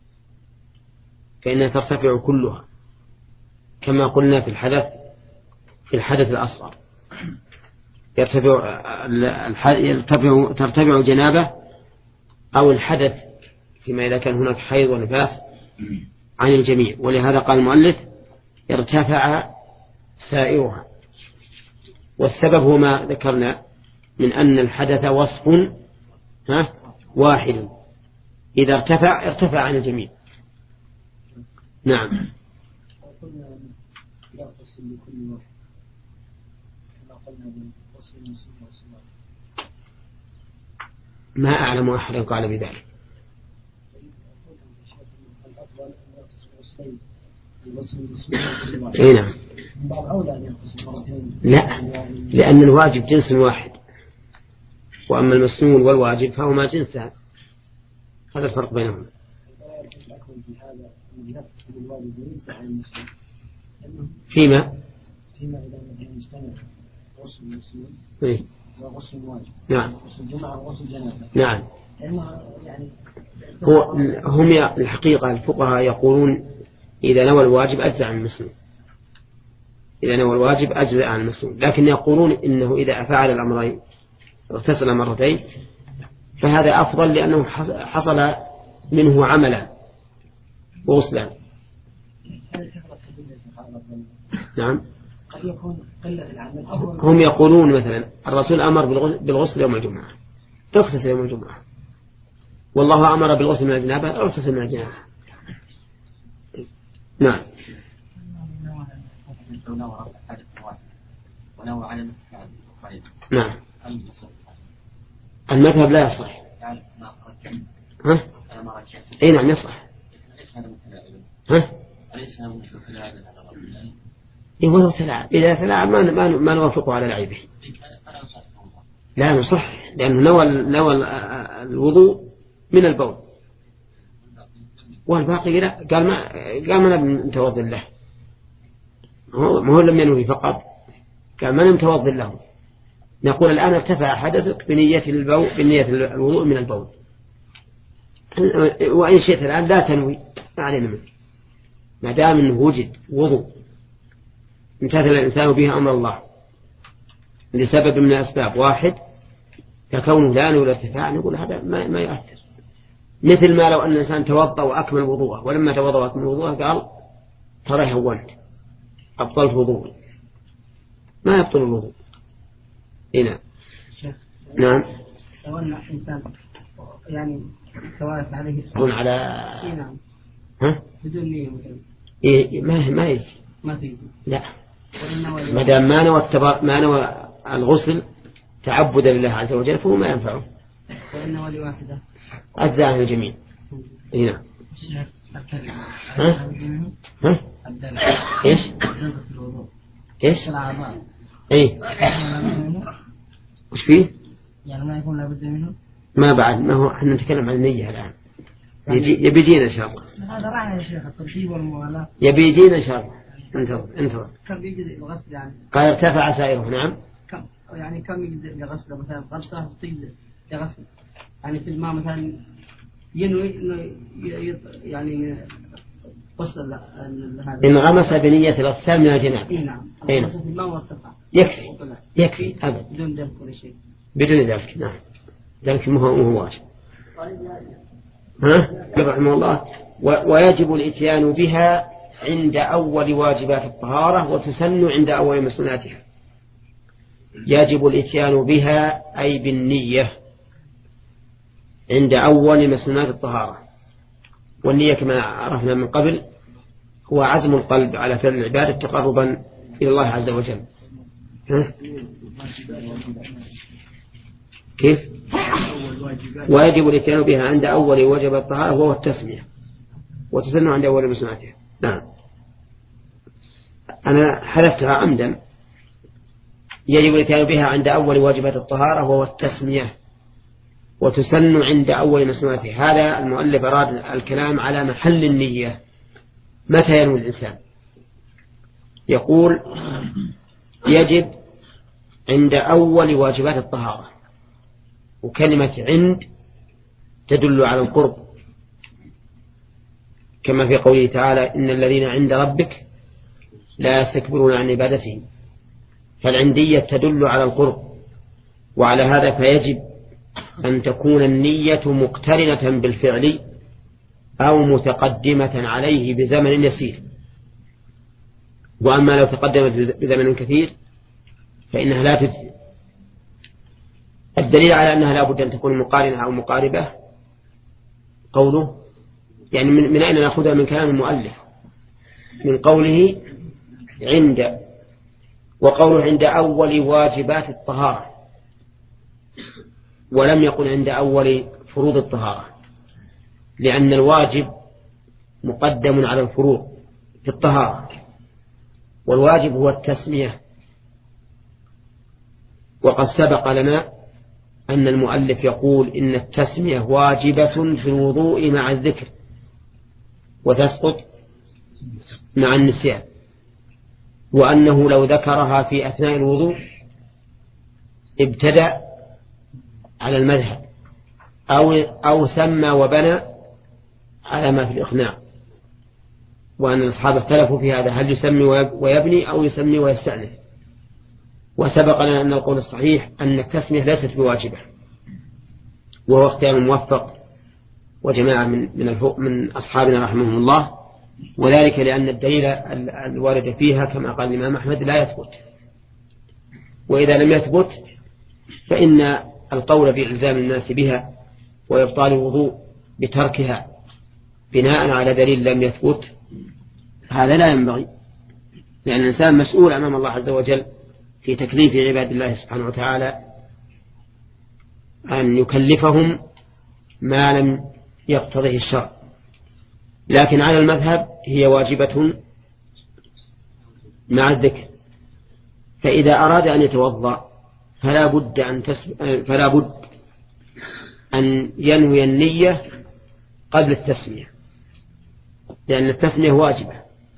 فإنها ترتفع كلها، كما قلنا في الحدث في الحدث الأصغر يرتفع ترتفع جنابه أو الحدث فيما إذا كان هناك حيض ونفاس عن الجميع. ولهذا قال المؤلف ارتفع سائرها. والسبب هو ما ذكرنا من أن الحدث وصف ها واحد، إذا ارتفع ارتفع عن الجميع. نعم. ما أعلم أحدا قال بذلك. اي نعم. لا، لأن الواجب جنس واحد، وأما المسنون والواجب فهما جنسان، هذا الفرق بينهما. فيما فيما إذا مجتمع غسل المسنون إيه؟ وغسل الواجب. نعم. غسل الجمعة وغسل الجنابة. نعم. يعني هو هم الحقيقة الفقهاء يقولون إذا نوى الواجب أجزأ عن المسنون، إذا نوى الواجب أجزأ عن المسنون، لكن يقولون إنه إذا فعل الأمرين اغتسل مرتين فهذا أفضل، لأنه حصل منه عملا وغسلا. نعم. قد يكون قلة العمل. هم يقولون مثلا الرسول أمر بالغسل يوم الجمعة تغتسل يوم الجمعة، والله أمر بالغسل من الجنابة اغتسل من الجنابة. نعم. نعم. المذهب لا يصح. ها؟ اي نعم يصح. ها؟ إيه هو تلاعب، إذا تلاعب ما ما ما نوافقه على لعبه. لا نصح، لأنه نوى نوى الوضوء من البول، والباقي لا. قال ما قال ما نتوضأ له، ما هو لم ينوي فقط، قال ما نتوضأ له. نقول الآن ارتفع حدثك بنية البول بنية الوضوء من البول، وإن شئت الآن لا تنوي ما علينا منه، ما دام أنه وجد وضوء امتثل الإنسان به أمر الله لسبب من الأسباب واحد ككونه لا نوى الارتفاع، نقول هذا ما ما يؤثر. مثل ما لو أن الإنسان توضأ وأكمل وضوءه، ولما توضأ وأكمل وضوءه قال ترى هونت أبطلت وضوء، ما يبطل الوضوء. هنا نعم. لو أن إنسان يعني توارث عليه يكون على نعم ها بدون نية مثلا إيه ما ما يجي ما تيجي. لا، ما دام ما نوى التبار ما نوى الغسل تعبدا لله عز وجل فهو ما ينفعه. وإن ولي واحدة أجزاء عن الجميع. هنا ها ها إيش إيش إيه وش فيه يعني ما يكون لابد منه. ما بعد ما هو احنا نتكلم عن النية الآن. يجي يبي يجينا إن شاء الله. هذا راعي يا شيخ الترتيب والموالاة. يبي يجينا إن شاء الله. انتظر انتظر. كم يجزئ الغسل يعني؟ قال ارتفع سائره. نعم. كم يعني كم يجزئ الغسل مثلا غسله طيب لغسل يعني في الماء مثلا ينوي يعني وصل هذا انغمس بنية الاغتسال من الجنابة. إيه نعم. إيه نعم. يكفي يكفي أبدا بدون ذلك ولا شيء. بدون ذلك نعم ذلك مو هو واجب. ها رحمه الله. ويجب الاتيان بها عند أول واجبات الطهارة وتسن عند أول مسنوناتها. يجب الاتيان بها أي بالنية عند أول مسنونات الطهارة. والنية كما عرفنا من قبل هو عزم القلب على فعل العبادة تقربا إلى الله عز وجل. ها؟ كيف؟ ويجب الاتيان بها عند أول واجب الطهارة وهو التسمية وتسن عند أول مسنوناتها. نعم أنا حذفتها عمدا. يجب الاتيان بها عند أول واجبات الطهارة وهو التسمية وتسن عند أول مسنوناتها. هذا المؤلف أراد الكلام على محل النية. متى ينوي الإنسان؟ يقول يجب عند أول واجبات الطهارة. وكلمة عند تدل على القرب كما في قوله تعالى إن الذين عند ربك لا يستكبرون عن عبادته. فالعندية تدل على القرب. وعلى هذا فيجب أن تكون النية مقترنة بالفعل أو متقدمة عليه بزمن يسير. وأما لو تقدمت بزمن كثير فإنها لا تجزي. الدليل على أنها لا بد أن تكون مقارنة أو مقاربة قوله يعني من, من أين نأخذها؟ من كلام المؤلف من قوله عند وقوله عند أول واجبات الطهارة ولم يقل عند أول فروض الطهارة لأن الواجب مقدم على الفروض في الطهارة والواجب هو التسمية. وقد سبق لنا أن المؤلف يقول إن التسمية واجبة في الوضوء مع الذكر وتسقط مع النسيان وأنه لو ذكرها في أثناء الوضوء ابتدأ على المذهب أو, أو سمى وبنى على ما في الإقناع. وأن الأصحاب اختلفوا في هذا هل يسمي ويبني أو يسمي ويستأنف. وسبق لنا أن القول الصحيح أن التسمية ليست بواجبة وهو اختيار موفق وجماعة من من من أصحابنا رحمهم الله. وذلك لأن الدليل الوارد فيها كما قال الإمام أحمد لا يثبت. وإذا لم يثبت فإن القول بإلزام الناس بها وإبطال الوضوء بتركها بناء على دليل لم يثبت هذا لا ينبغي. لأن الإنسان مسؤول أمام الله عز وجل في تكليف عباد الله سبحانه وتعالى أن يكلفهم ما لم يقتضيه الشرع. لكن على المذهب هي واجبة مع الذكر. فإذا أراد أن يتوضأ فلا بد أن تسب... فلا بد أن ينوي النية قبل التسمية لأن التسمية واجبة.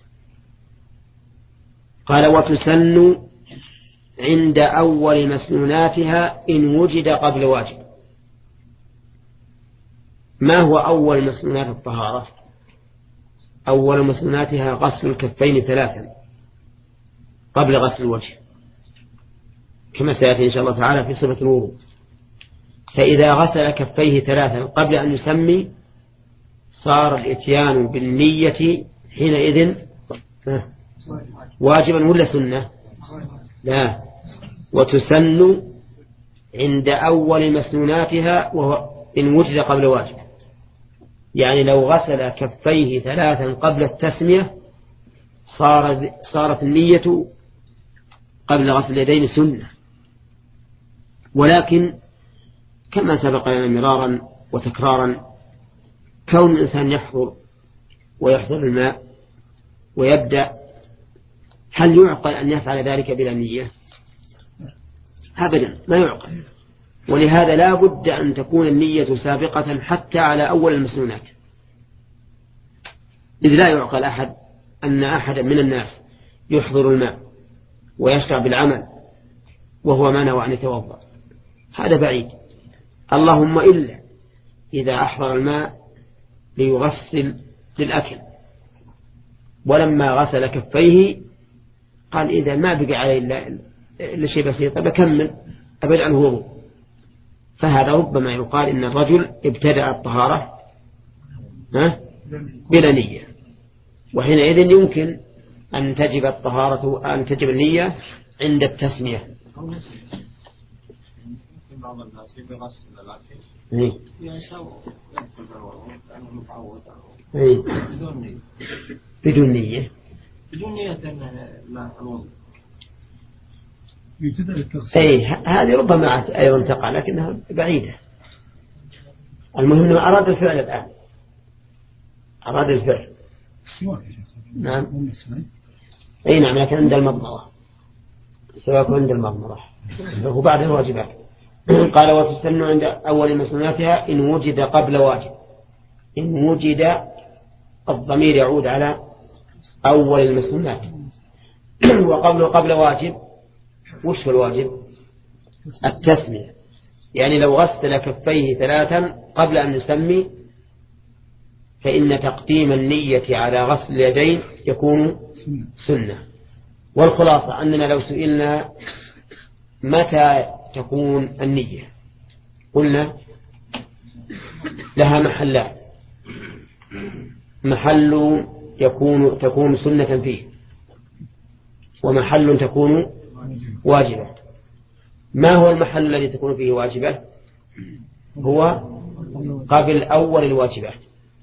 قال وتسن عند أول مسنوناتها إن وجد قبل واجب. ما هو أول مسنونات الطهارة؟ أول مسنوناتها غسل الكفين ثلاثا قبل غسل الوجه كما سيأتي إن شاء الله تعالى في صفة الوضوء. فإذا غسل كفيه ثلاثا قبل أن يسمي صار الإتيان بالنية حينئذ واجبا ولا سنة؟ لا. وتسن عند أول مسنوناتها وهو إن وجد قبل واجب. يعني لو غسل كفيه ثلاثا قبل التسمية صار صارت النية قبل غسل اليدين سنة. ولكن كما سبق لنا مرارا وتكرارا كون الإنسان يحضر ويحضر الماء ويبدأ هل يعقل أن يفعل ذلك بلا نية؟ أبدا ما يعقل. ولهذا لا بد أن تكون النية سابقة حتى على أول المسنونات. إذ لا يعقل أحد أن أحدا من الناس يحضر الماء ويشرع بالعمل وهو ما نوى أن يتوضأ. هذا بعيد. اللهم إلا إذا أحضر الماء ليغسل للأكل، ولما غسل كفيه قال إذا ما بقى عليه إلا, إلا شيء بسيط بكمل أبدأ الوضوء. فهذا ربما يقال إن الرجل ابتدأ الطهارة بلا نية، وحينئذ يمكن أن تجب الطهارة أن تجب النية عند التسمية. بعض الناس يغسل الأكل إيه. يسوي أنه متعود إيه. بدون نية بدون نية بدون نية لا الوضوء. أي هذه ربما أيضا تقع لكنها بعيدة. المهم أنه أراد الفعل الآن، أراد الفعل. نعم. أي نعم، لكن عند المضمضة، سواء عند المضمضة هو بعد الواجبات. قال وتسن عند أول مسنوناتها إن وجد قبل واجب. إن وجد الضمير يعود على أول المسنونات، وقبل قبل واجب وش هو الواجب؟ التسمية. يعني لو غسل كفيه ثلاثا قبل أن يسمي فإن تقديم النية على غسل اليدين يكون سنة. والخلاصة أننا لو سئلنا متى تكون النية قلنا لها محلان: محل يكون تكون سنة فيه، ومحل تكون واجبة. ما هو المحل الذي تكون فيه واجبة؟ هو قبل أول الواجبات.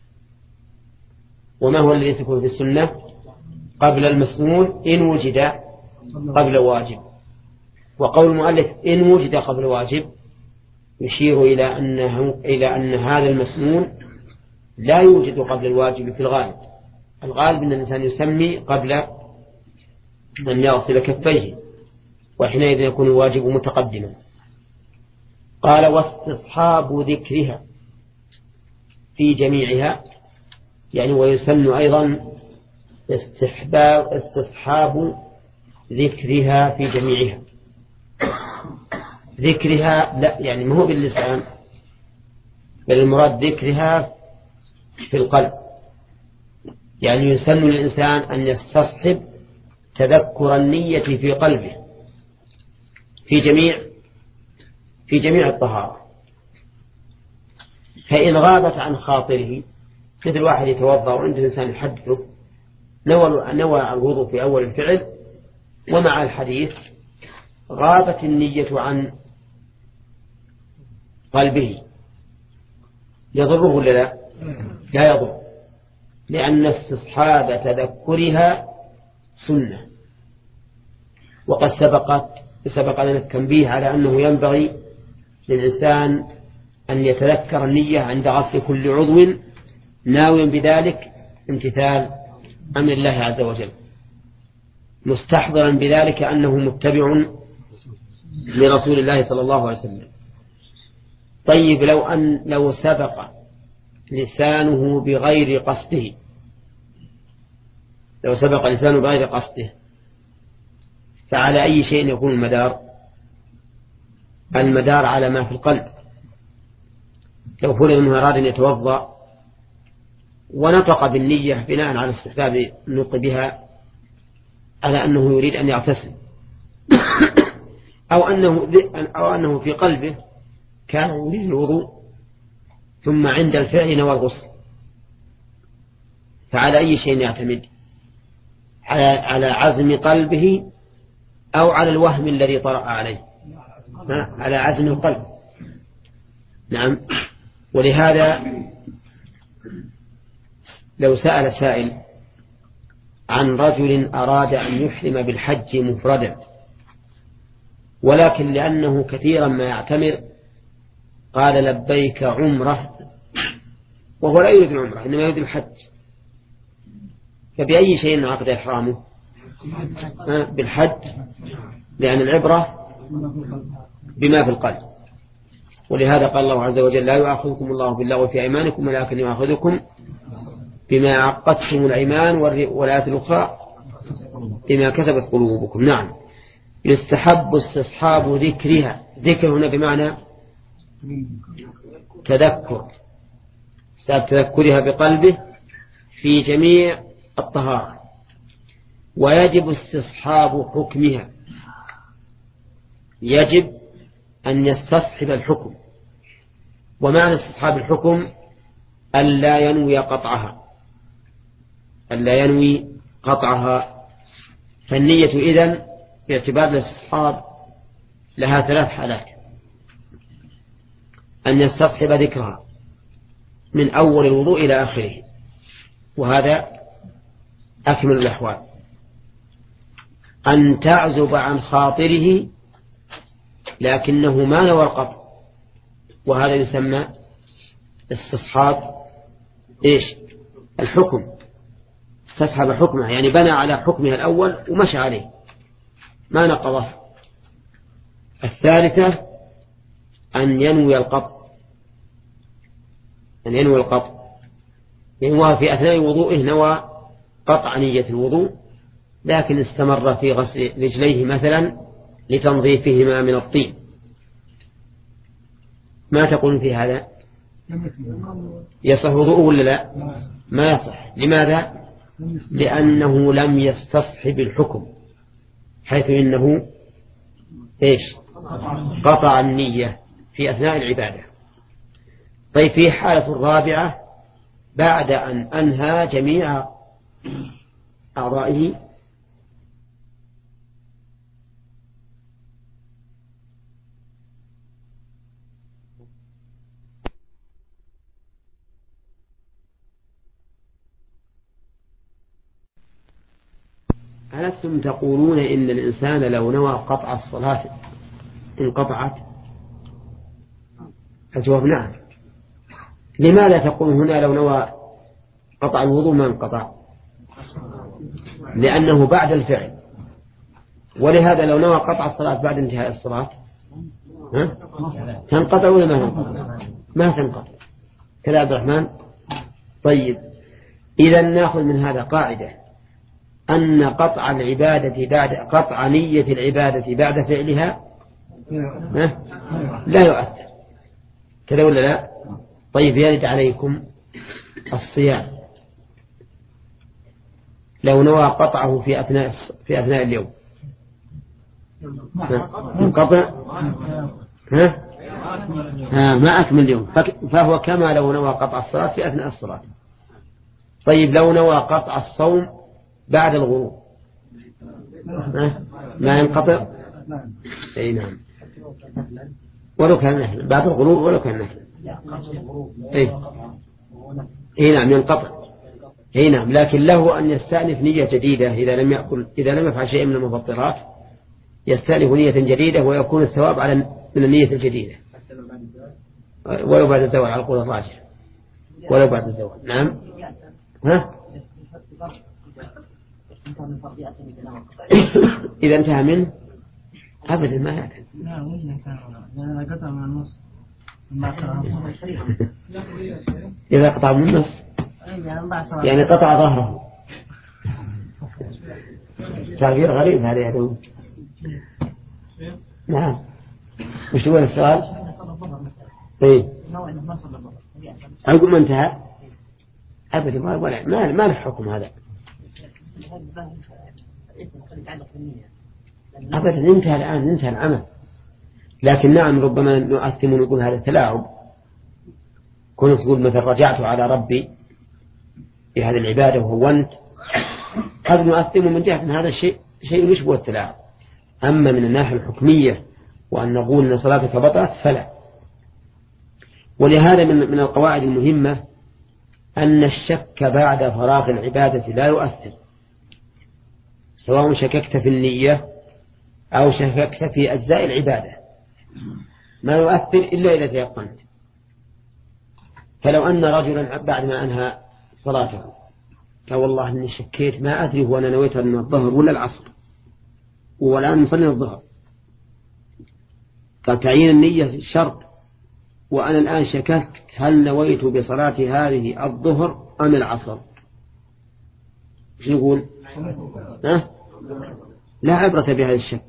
وما هو الذي تكون في السنة؟ قبل المسنون إن وجد قبل واجب. وقول المؤلف إن وجد قبل واجب يشير إلى أنه إلى أن هذا المسنون لا يوجد قبل الواجب في الغالب. الغالب أن الإنسان يسمي قبل أن يغسل كفيه، وحينئذ يكون الواجب متقدما. قال واستصحاب ذكرها في جميعها، يعني ويسن أيضا استحباب استصحاب ذكرها في جميعها. ذكرها لا يعني ما هو باللسان، بل المراد ذكرها في القلب. يعني يسن للإنسان أن يستصحب تذكر النية في قلبه في جميع في جميع الطهارة. فإن غابت عن خاطره، مثل واحد يتوضأ وعنده إنسان يحدثه نوى نوى الوضوء في أول الفعل، ومع الحديث غابت النية عن قلبه، يضره ولا لا؟ لا يضر، لأن استصحاب تذكرها سنة. وقد سبقت سبق لنا التنبيه على أنه ينبغي للإنسان أن يتذكر النية عند غسل كل عضو ناويا بذلك امتثال أمر الله عز وجل، مستحضرا بذلك أنه متبع لرسول الله صلى الله عليه وسلم. طيب لو أن لو سبق لسانه بغير قصده لو سبق لسانه بغير قصده فعلى أي شيء يكون المدار؟ المدار على ما في القلب. لو فرض أنه أراد أن يتوضأ ونطق بالنية بناء على استحباب النطق بها على أنه يريد أن يغتسل، أو أنه أو أنه في قلبه كان يريد الوضوء ثم عند الفعل نوى الغسل، فعلى أي شيء يعتمد؟ على على عزم قلبه أو على الوهم الذي طرأ عليه؟ على عزم القلب. نعم. ولهذا لو سأل سائل عن رجل أراد أن يحرم بالحج مفردا، ولكن لأنه كثيرا ما يعتمر قال لبيك عمره، وهو لا يريد العمره إنما يريد الحج، فبأي شيء عقد إحرامه؟ بالحج، لأن العبرة بما في القلب. ولهذا قال الله عز وجل لا يؤاخذكم الله باللغو في أيمانكم ولكن يؤاخذكم بما عقدتم الأيمان، والآيات الأخرى بما كسبت قلوبكم. نعم. يستحب استصحاب ذكرها. ذكر هنا بمعنى تذكر، بسبب تذكرها بقلبه في جميع الطهارة. ويجب استصحاب حكمها، يجب أن يستصحب الحكم. ومعنى استصحاب الحكم ألا ينوي قطعها، ألا ينوي قطعها. فالنية إذن باعتبار الاستصحاب لها ثلاث حالات: أن يستصحب ذكرها من أول الوضوء إلى آخره، وهذا أكمل الأحوال. أن تعزب عن خاطره لكنه ما نوى القطع، وهذا يسمى استصحاب إيش؟ الحكم. استصحب حكمه يعني بنى على حكمها الأول ومشى عليه ما نقضه. الثالثة أن ينوي القطع، أن ينوي القطع ينوى في أثناء وضوئه، نوى قطع نية الوضوء لكن استمر في غسل رجليه مثلا لتنظيفهما من الطين. ما تقول في هذا؟ يصح وضوءه ولا لا؟ ما يصح. لماذا؟ لأنه لم يستصحب الحكم، حيث إنه إيش؟ قطع النية في أثناء العبادة. طيب في حالة الرابعة بعد أن أنهى جميع أعضائه ألستم تقولون إن الإنسان لو نوى قطع الصلاة انقطعت؟ الجواب نعم. لماذا تقول هنا لو نوى قطع الوضوء ما انقطع؟ لأنه بعد الفعل. ولهذا لو نوى قطع الصلاة بعد انتهاء الصلاة ها؟ تنقطع ولا ما تنقطع؟ ما تنقطع كذا عبد الرحمن. طيب إذا نأخذ من هذا قاعدة أن قطع العبادة بعد قطع نية العبادة بعد فعلها ها؟ لا يؤثر كذا ولا لا؟ طيب يرد عليكم الصيام، لو نوى قطعه في أثناء في أثناء اليوم انقطع ها؟ ها ما أكمل اليوم، فهو كما لو نوى قطع الصلاة في أثناء الصلاة. طيب لو نوى قطع الصوم بعد الغروب ما ينقطع؟ أي نعم، ولو كان نهل بعد الغروب ولو كان نهل. أي أي نعم ينقطع. أي نعم، لكن له أن يستأنف نية جديدة إذا لم يأكل إذا لم يفعل شيء من المفطرات، يستأنف نية جديدة ويكون الثواب على من النية الجديدة ولو بعد الزواج على القول الراجح، ولو بعد الزواج. نعم ها إذا انتهى منه أبدا ما يأكل. إذا قطع من النص يعني قطع ظهره. تعبير غريب هذا يا دو. نعم مش تقول السؤال؟ إيه أقول ما انتهى أبدا ما ولا ما ما له حكم هذا أبدا. انتهى الآن انتهى العمل. لكن نعم ربما نؤثم ونقول هذا تلاعب، كنت تقول مثل رجعت على ربي في هذه العبادة وهو أنت، هذا نؤثم من جهة أن هذا الشيء شيء يشبه التلاعب. أما من الناحية الحكمية وأن نقول أن صلاتك بطلت فلا. ولهذا من من القواعد المهمة أن الشك بعد فراغ العبادة لا يؤثر، سواء شككت في النية أو شككت في أجزاء العبادة ما يؤثر إلا إذا تيقنت. فلو أن رجلا بعد ما أنهى صلاته قال والله إني شكيت ما أدري هو أنا نويت من الظهر ولا العصر والآن نصلي الظهر، قال تعيين النية شرط وأنا الآن شككت هل نويت بصلاتي هذه الظهر أم العصر، شو نقول؟ ها؟ لا عبرة بهذا الشك.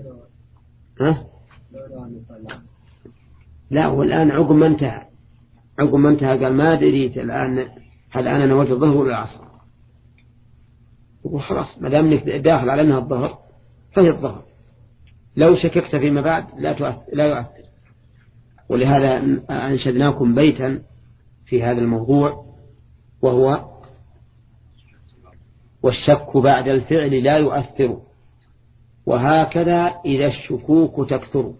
ها؟ لا والآن عقب ما انتهى عقب ما انتهى قال ما دريت الآن هل أنا نويت الظهر ولا العصر، يقول خلاص ما دام انك داخل على أنها الظهر فهي الظهر، لو شككت فيما بعد لا تؤثر لا يؤثر. ولهذا أنشدناكم بيتا في هذا الموضوع وهو: والشك بعد الفعل لا يؤثر، وهكذا إذا الشكوك تكثر.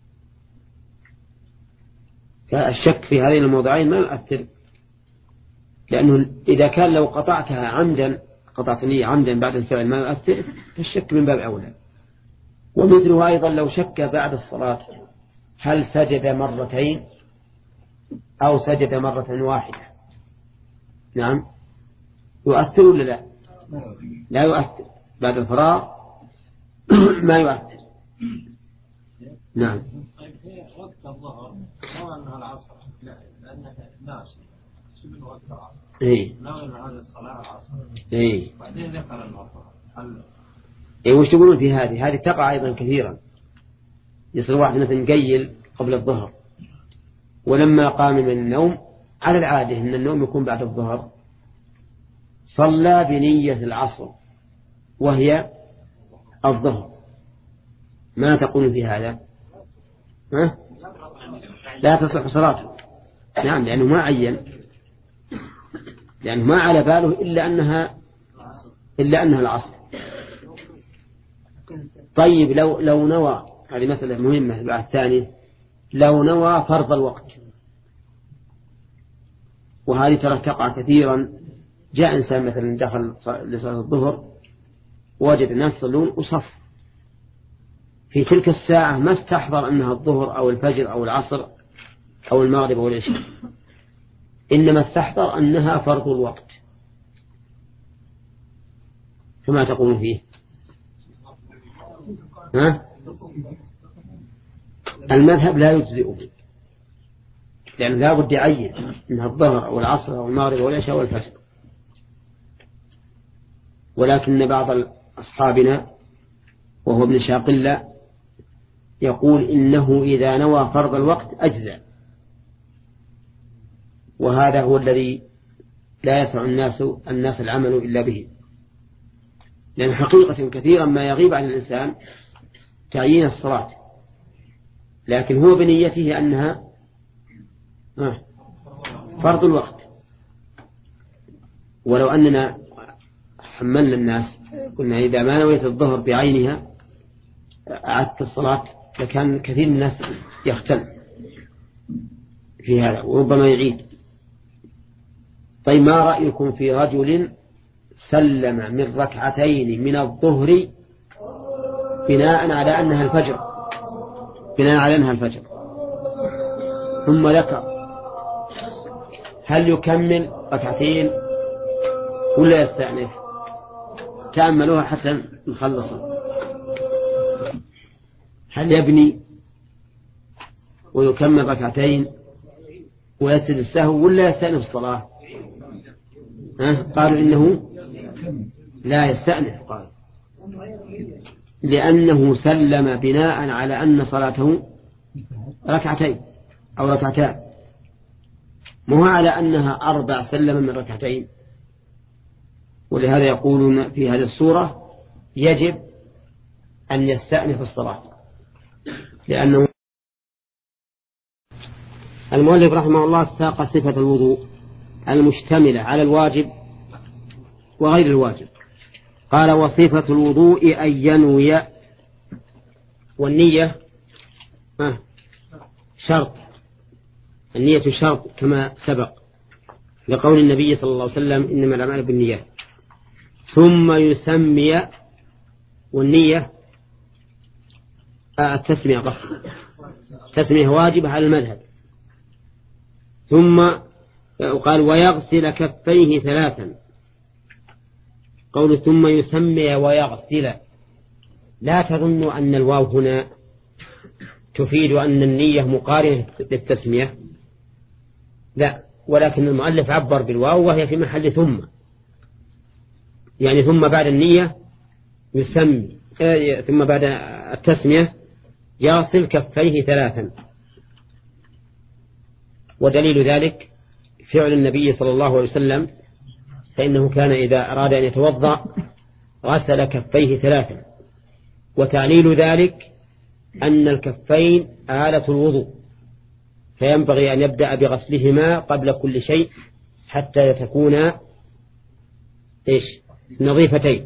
فالشك في هذين الموضعين ما يؤثر، لأنه إذا كان لو قطعتها عمدا قطعت نية عمدا بعد الفعل ما يؤثر، فالشك من باب أولى. ومثله أيضا لو شك بعد الصلاة هل سجد مرتين أو سجد مرة واحدة، نعم يؤثر ولا لا؟ لا يؤثر بعد الفراغ ما يؤثر. نعم. طيب هي وقت الظهر لو أنها العصر لا لأنها ناس سبن وقت العصر إيه لو أن هذه الصلاة العصر إيه بعدين ذكر الموضوع هل إيه وش تقولون في هذه؟ هذه تقع أيضا كثيرا. يصير واحد مثلا قيل قبل الظهر ولما قام من النوم، على العادة أن النوم يكون بعد الظهر، صلى بنية العصر وهي الظهر، ما تقول في هذا؟ ها؟ لا تصح صلاته. نعم لأنه ما عين، لأنه ما على باله إلا أنها إلا أنها العصر. طيب لو لو نوى، هذه مسألة مهمة بعد الثانية، لو نوى فرض الوقت، وهذه ترى تقع كثيرا. جاء إنسان مثلا دخل لصلاة الظهر وجد الناس يصلون وصف، في تلك الساعة ما استحضر أنها الظهر أو الفجر أو العصر أو المغرب أو العشاء، إنما استحضر أنها فرض الوقت. فما تقول فيه؟ ها؟ المذهب لا يجزئه، لأن لا بد يعين أنها الظهر أو العصر أو المغرب أو العشاء أو الفجر. ولكن بعض أصحابنا وهو ابن شاقلة يقول إنه إذا نوى فرض الوقت أجزع، وهذا هو الذي لا يسع الناس الناس العمل إلا به، لأن حقيقة كثيرا ما يغيب عن الإنسان تعيين الصلاة، لكن هو بنيته أنها فرض الوقت. ولو أننا حملنا الناس قلنا إذا ما نويت الظهر بعينها أعدت الصلاة، لكان كثير من الناس يختل في هذا وربما يعيد. طيب ما رأيكم في رجل سلم من ركعتين من الظهر بناء على أنها الفجر بناء على أنها الفجر ثم ذكر، هل يكمل ركعتين ولا يستأنف؟ تأملوها حتى نخلصها. هل يبني ويكمل ركعتين ويسجد السهو ولا يستأنف الصلاة؟ ها؟ قالوا إنه لا يستأنف، قال لأنه سلم بناء على أن صلاته ركعتين أو ركعتان، مو على أنها أربع سلم من ركعتين. ولهذا يقولون في هذه الصورة يجب أن يستأنف الصلاة، لأنه المؤلف رحمه الله ساق صفة الوضوء المشتملة على الواجب وغير الواجب. قال وصفة الوضوء أن ينوي، والنية شرط، النية شرط كما سبق لقول النبي صلى الله عليه وسلم إنما الأعمال بالنيات. ثم يسمي، والنية التسمية قصد تسمية واجبة على المذهب. ثم قال ويغسل كفيه ثلاثا، قول ثم يسمي ويغسل، لا تظن أن الواو هنا تفيد أن النية مقارنة للتسمية، لا، ولكن المؤلف عبر بالواو وهي في محل ثم، يعني ثم بعد النية يسمي، ثم بعد التسمية يغسل كفيه ثلاثا. ودليل ذلك فعل النبي صلى الله عليه وسلم، فإنه كان إذا أراد أن يتوضأ غسل كفيه ثلاثا، وتعليل ذلك أن الكفين آلة الوضوء، فينبغي أن يبدأ بغسلهما قبل كل شيء حتى تكون إيش نظيفتين،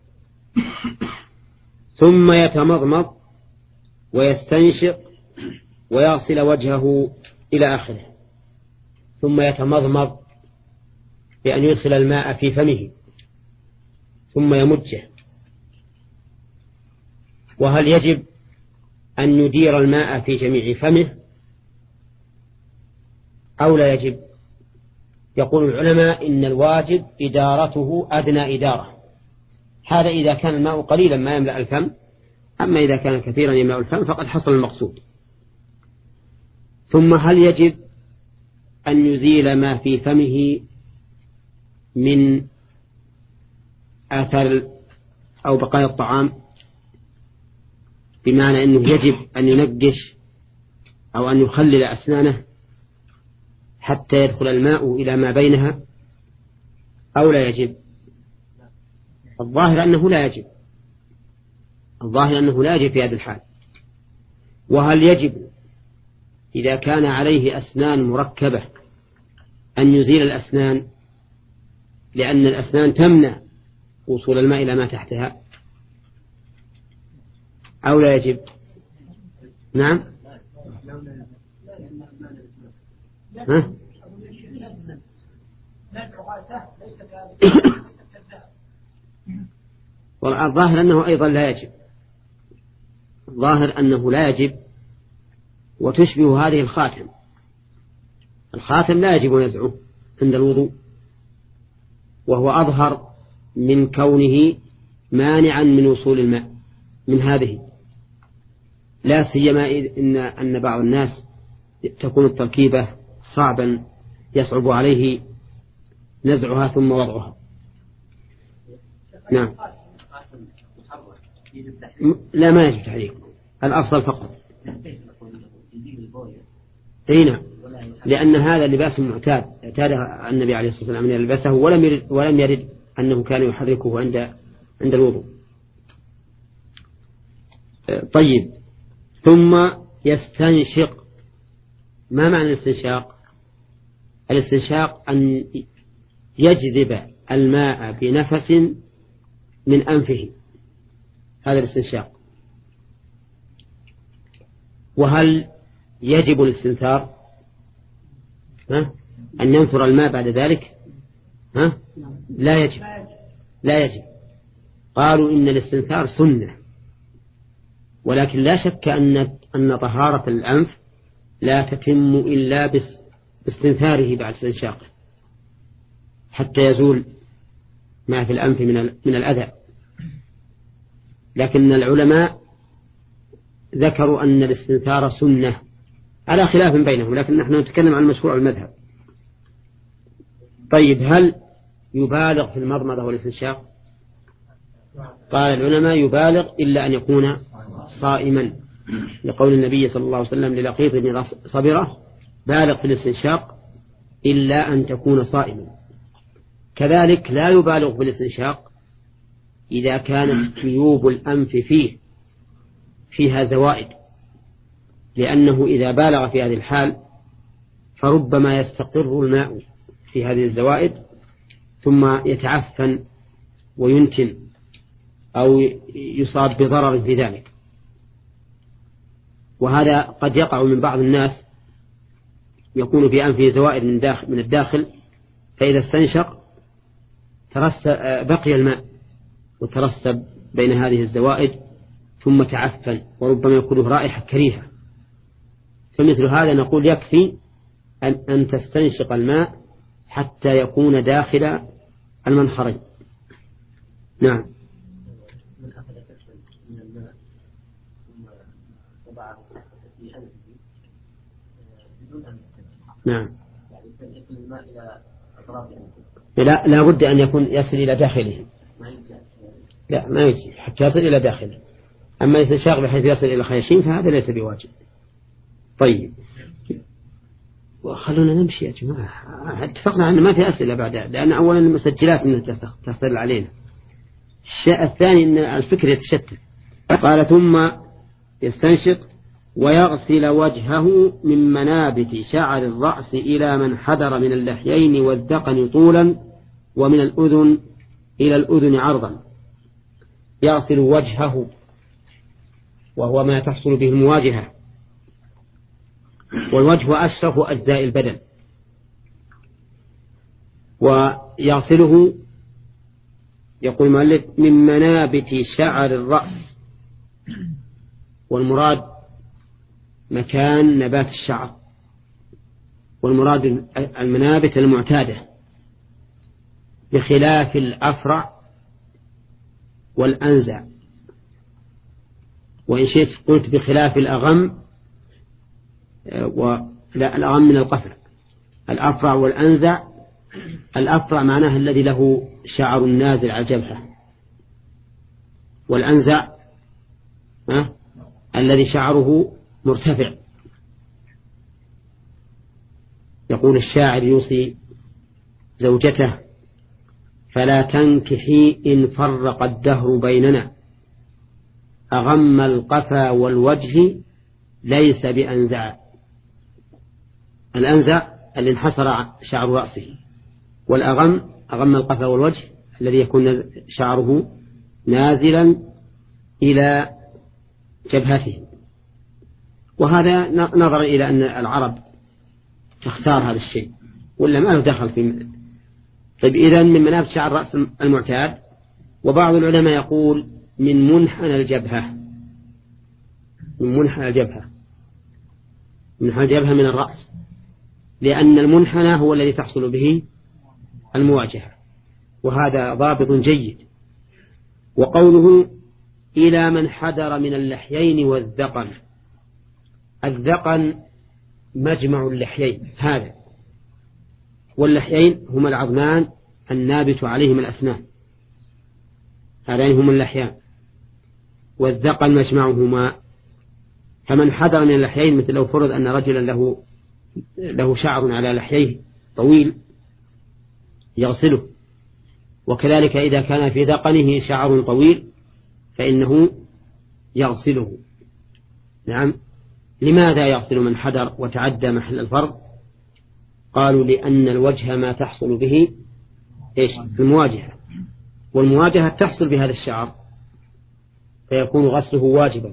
ثم يتمضمض ويستنشق ويغسل وجهه إلى آخره. ثم يتمضمض بأن يدخل الماء في فمه ثم يمجه. وهل يجب أن يدير الماء في جميع فمه أو لا يجب؟ يقول العلماء إن الواجب إدارته أدنى إدارة، هذا إذا كان الماء قليلا ما يملأ الفم، أما إذا كان كثيرا يملأ الفم فقد حصل المقصود. ثم هل يجب أن يزيل ما في فمه من آثار أو بقايا الطعام، بمعنى أنه يجب أن ينقش أو أن يخلل أسنانه حتى يدخل الماء إلى ما بينها أو لا يجب؟ الظاهر أنه لا يجب، الظاهر أنه لا يجب في هذا الحال. وهل يجب إذا كان عليه أسنان مركبة أن يزيل الأسنان، لأن الأسنان تمنع وصول الماء إلى ما تحتها، أو لا يجب؟ نعم. ها؟ والظاهر أنه أيضا لا يجب، الظاهر أنه لا يجب. وتشبه هذه الخاتم، الخاتم لا يجب نزعه عند الوضوء، وهو أظهر من كونه مانعا من وصول الماء من هذه، لا سيما إن أن بعض الناس تكون التركيبة صعبا يصعب عليه نزعها ثم وضعها. نعم. لا ما يجب تحريك، الأفضل فقط. اي نعم، لأن هذا لباس معتاد اعتاد النبي عليه الصلاة والسلام أن يلبسه، ولم يرد ولم يرد أنه كان يحركه عند عند الوضوء. طيب، ثم يستنشق. ما معنى الاستنشاق؟ الاستنشاق أن يجذب الماء بنفس من أنفه، هذا الاستنشاق. وهل يجب الاستنثار؟ ها؟ أن ينثر الماء بعد ذلك؟ ها؟ لا يجب، لا يجب. قالوا إن الاستنثار سنة، ولكن لا شك أن أن طهارة الأنف لا تتم إلا باستنثاره بعد استنشاقه حتى يزول ما في الأنف من من الأذى. لكن العلماء ذكروا أن الاستنثار سنة على خلاف بينهم، لكن نحن نتكلم عن مشروع المذهب. طيب، هل يبالغ في المضمضة والاستنشاق؟ قال العلماء يبالغ إلا أن يكون صائما، لقول النبي صلى الله عليه وسلم للقيط بن صبرة: بالغ في الاستنشاق إلا أن تكون صائما. كذلك لا يبالغ في الاستنشاق إذا كانت جيوب الأنف فيه فيها زوائد، لأنه إذا بالغ في هذه الحال فربما يستقر الماء في هذه الزوائد ثم يتعفن وينتن أو يصاب بضرر في ذلك. وهذا قد يقع من بعض الناس، يكون في أنفه زوائد من داخل من الداخل، فإذا استنشق بقي الماء وترسب بين هذه الزوائد ثم تعفن، وربما يكون رائحة كريهة. فمثل هذا نقول يكفي أن, أن تستنشق الماء حتى يكون داخل المنخرين. نعم. من أخذ كفا من الماء ثم وضعه في أنفه بدون أن نعم، يعني يصل الماء إلى أطراف أنفه. لا لا بد أن يكون يصل إلى داخله، ما يجي. لا ما يجي حتى يصل إلى داخله. أما الاستنشاق بحيث يصل إلى الخياشيم فهذا ليس بواجب. طيب، وخلونا نمشي يا جماعة. اتفقنا أن ما في أسئلة بعد، لأن أولا المسجلات تسأل علينا. الشيء الثاني أن الفكر يتشتت. قال ثم يستنشق ويغسل وجهه من منابت شعر الرأس إلى من حدر من اللحيين والذقن طولا ومن الأذن إلى الأذن عرضا. يغسل وجهه وهو ما تحصل به المواجهة، والوجه أشرف أجزاء البدن. ويغسله يقول المؤلف من منابت شعر الرأس، والمراد مكان نبات الشعر، والمراد المنابت المعتادة بخلاف الأفرع والأنزع. وإن شئت قلت بخلاف الأغم، ولا الأغم من القفر. الأفرع والأنزع، الأفرع معناه الذي له شعر نازل على الجبهة، والأنزع أه؟ الذي شعره مرتفع. يقول الشاعر يوصي زوجته فلا تنكحي إن فرق الدهر بيننا، أغم القفا والوجه ليس بأنزع. الأنزع اللي انحسر شعر رأسه، والأغم أغم القفا والوجه الذي يكون شعره نازلا إلى جبهته. وهذا نظر إلى أن العرب تختار هذا الشيء ولا ما له دخل في. طيب إذن من منابت شعر الرأس المعتاد. وبعض العلماء يقول من منحنى الجبهة، من منحنى الجبهة، منحنى الجبهة من الرأس، لأن المنحنى هو الذي تحصل به المواجهة، وهذا ضابط جيد. وقوله إلى من حدر من اللحيين والذقن، الذقن مجمع اللحيين هذا، واللحيين هما العظمان النابت عليهم الأسنان، هذين هما اللحيان، والذقن مجمعهما. فمن حدر من اللحيين مثل لو فرض أن رجلا له له شعر على لحييه طويل يغسله، وكذلك إذا كان في ذقنه شعر طويل فإنه يغسله. نعم. لماذا يغسل من حدر وتعدى محل الفرض؟ قالوا لأن الوجه ما تحصل به إيش؟ المواجهة، والمواجهة تحصل بهذا الشعر فيكون غسله واجبا.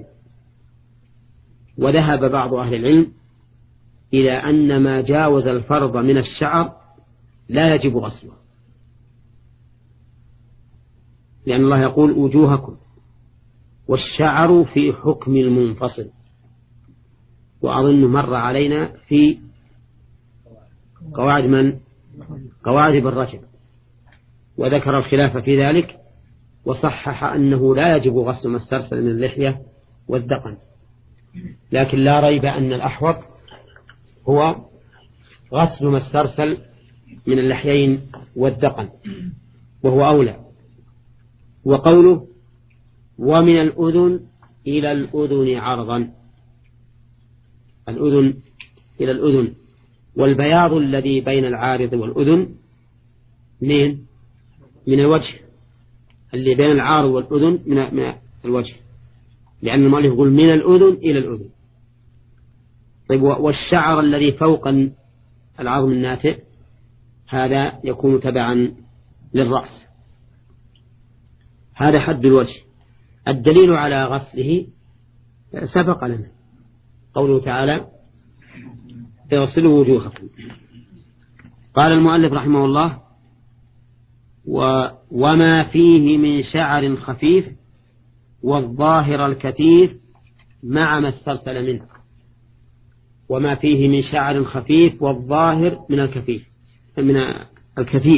وذهب بعض أهل العلم إلى أن ما جاوز الفرض من الشعر لا يجب غسله، لأن الله يقول وجوهكم، والشعر في حكم المنفصل. وأظن مر علينا في قواعد من قواعد ابن رجب، وذكر الخلاف في ذلك، وصحح أنه لا يجب غسل ما استرسل من اللحية والذقن، لكن لا ريب أن الأحوط هو غسل ما استرسل من اللحيين والذقن، وهو أولى. وقوله ومن الأذن إلى الأذن عرضا، الأذن إلى الأذن، والبياض الذي بين العارض والأذن منين؟ من الوجه، اللي بين العارض والأذن من من الوجه، لأن المؤلف يقول من الأذن إلى الأذن. طيب والشعر الذي فوق العظم الناتئ هذا يكون تبعا للرأس. هذا حد الوجه. الدليل على غسله سبق لنا قوله تعالى اغسلوا وجوهكم. قال المؤلف رحمه الله و وما فيه من شعر خفيف والظاهر الكثيف مع ما استرسل منه. وما فيه من شعر خفيف والظاهر من الكثيف من الكثيف.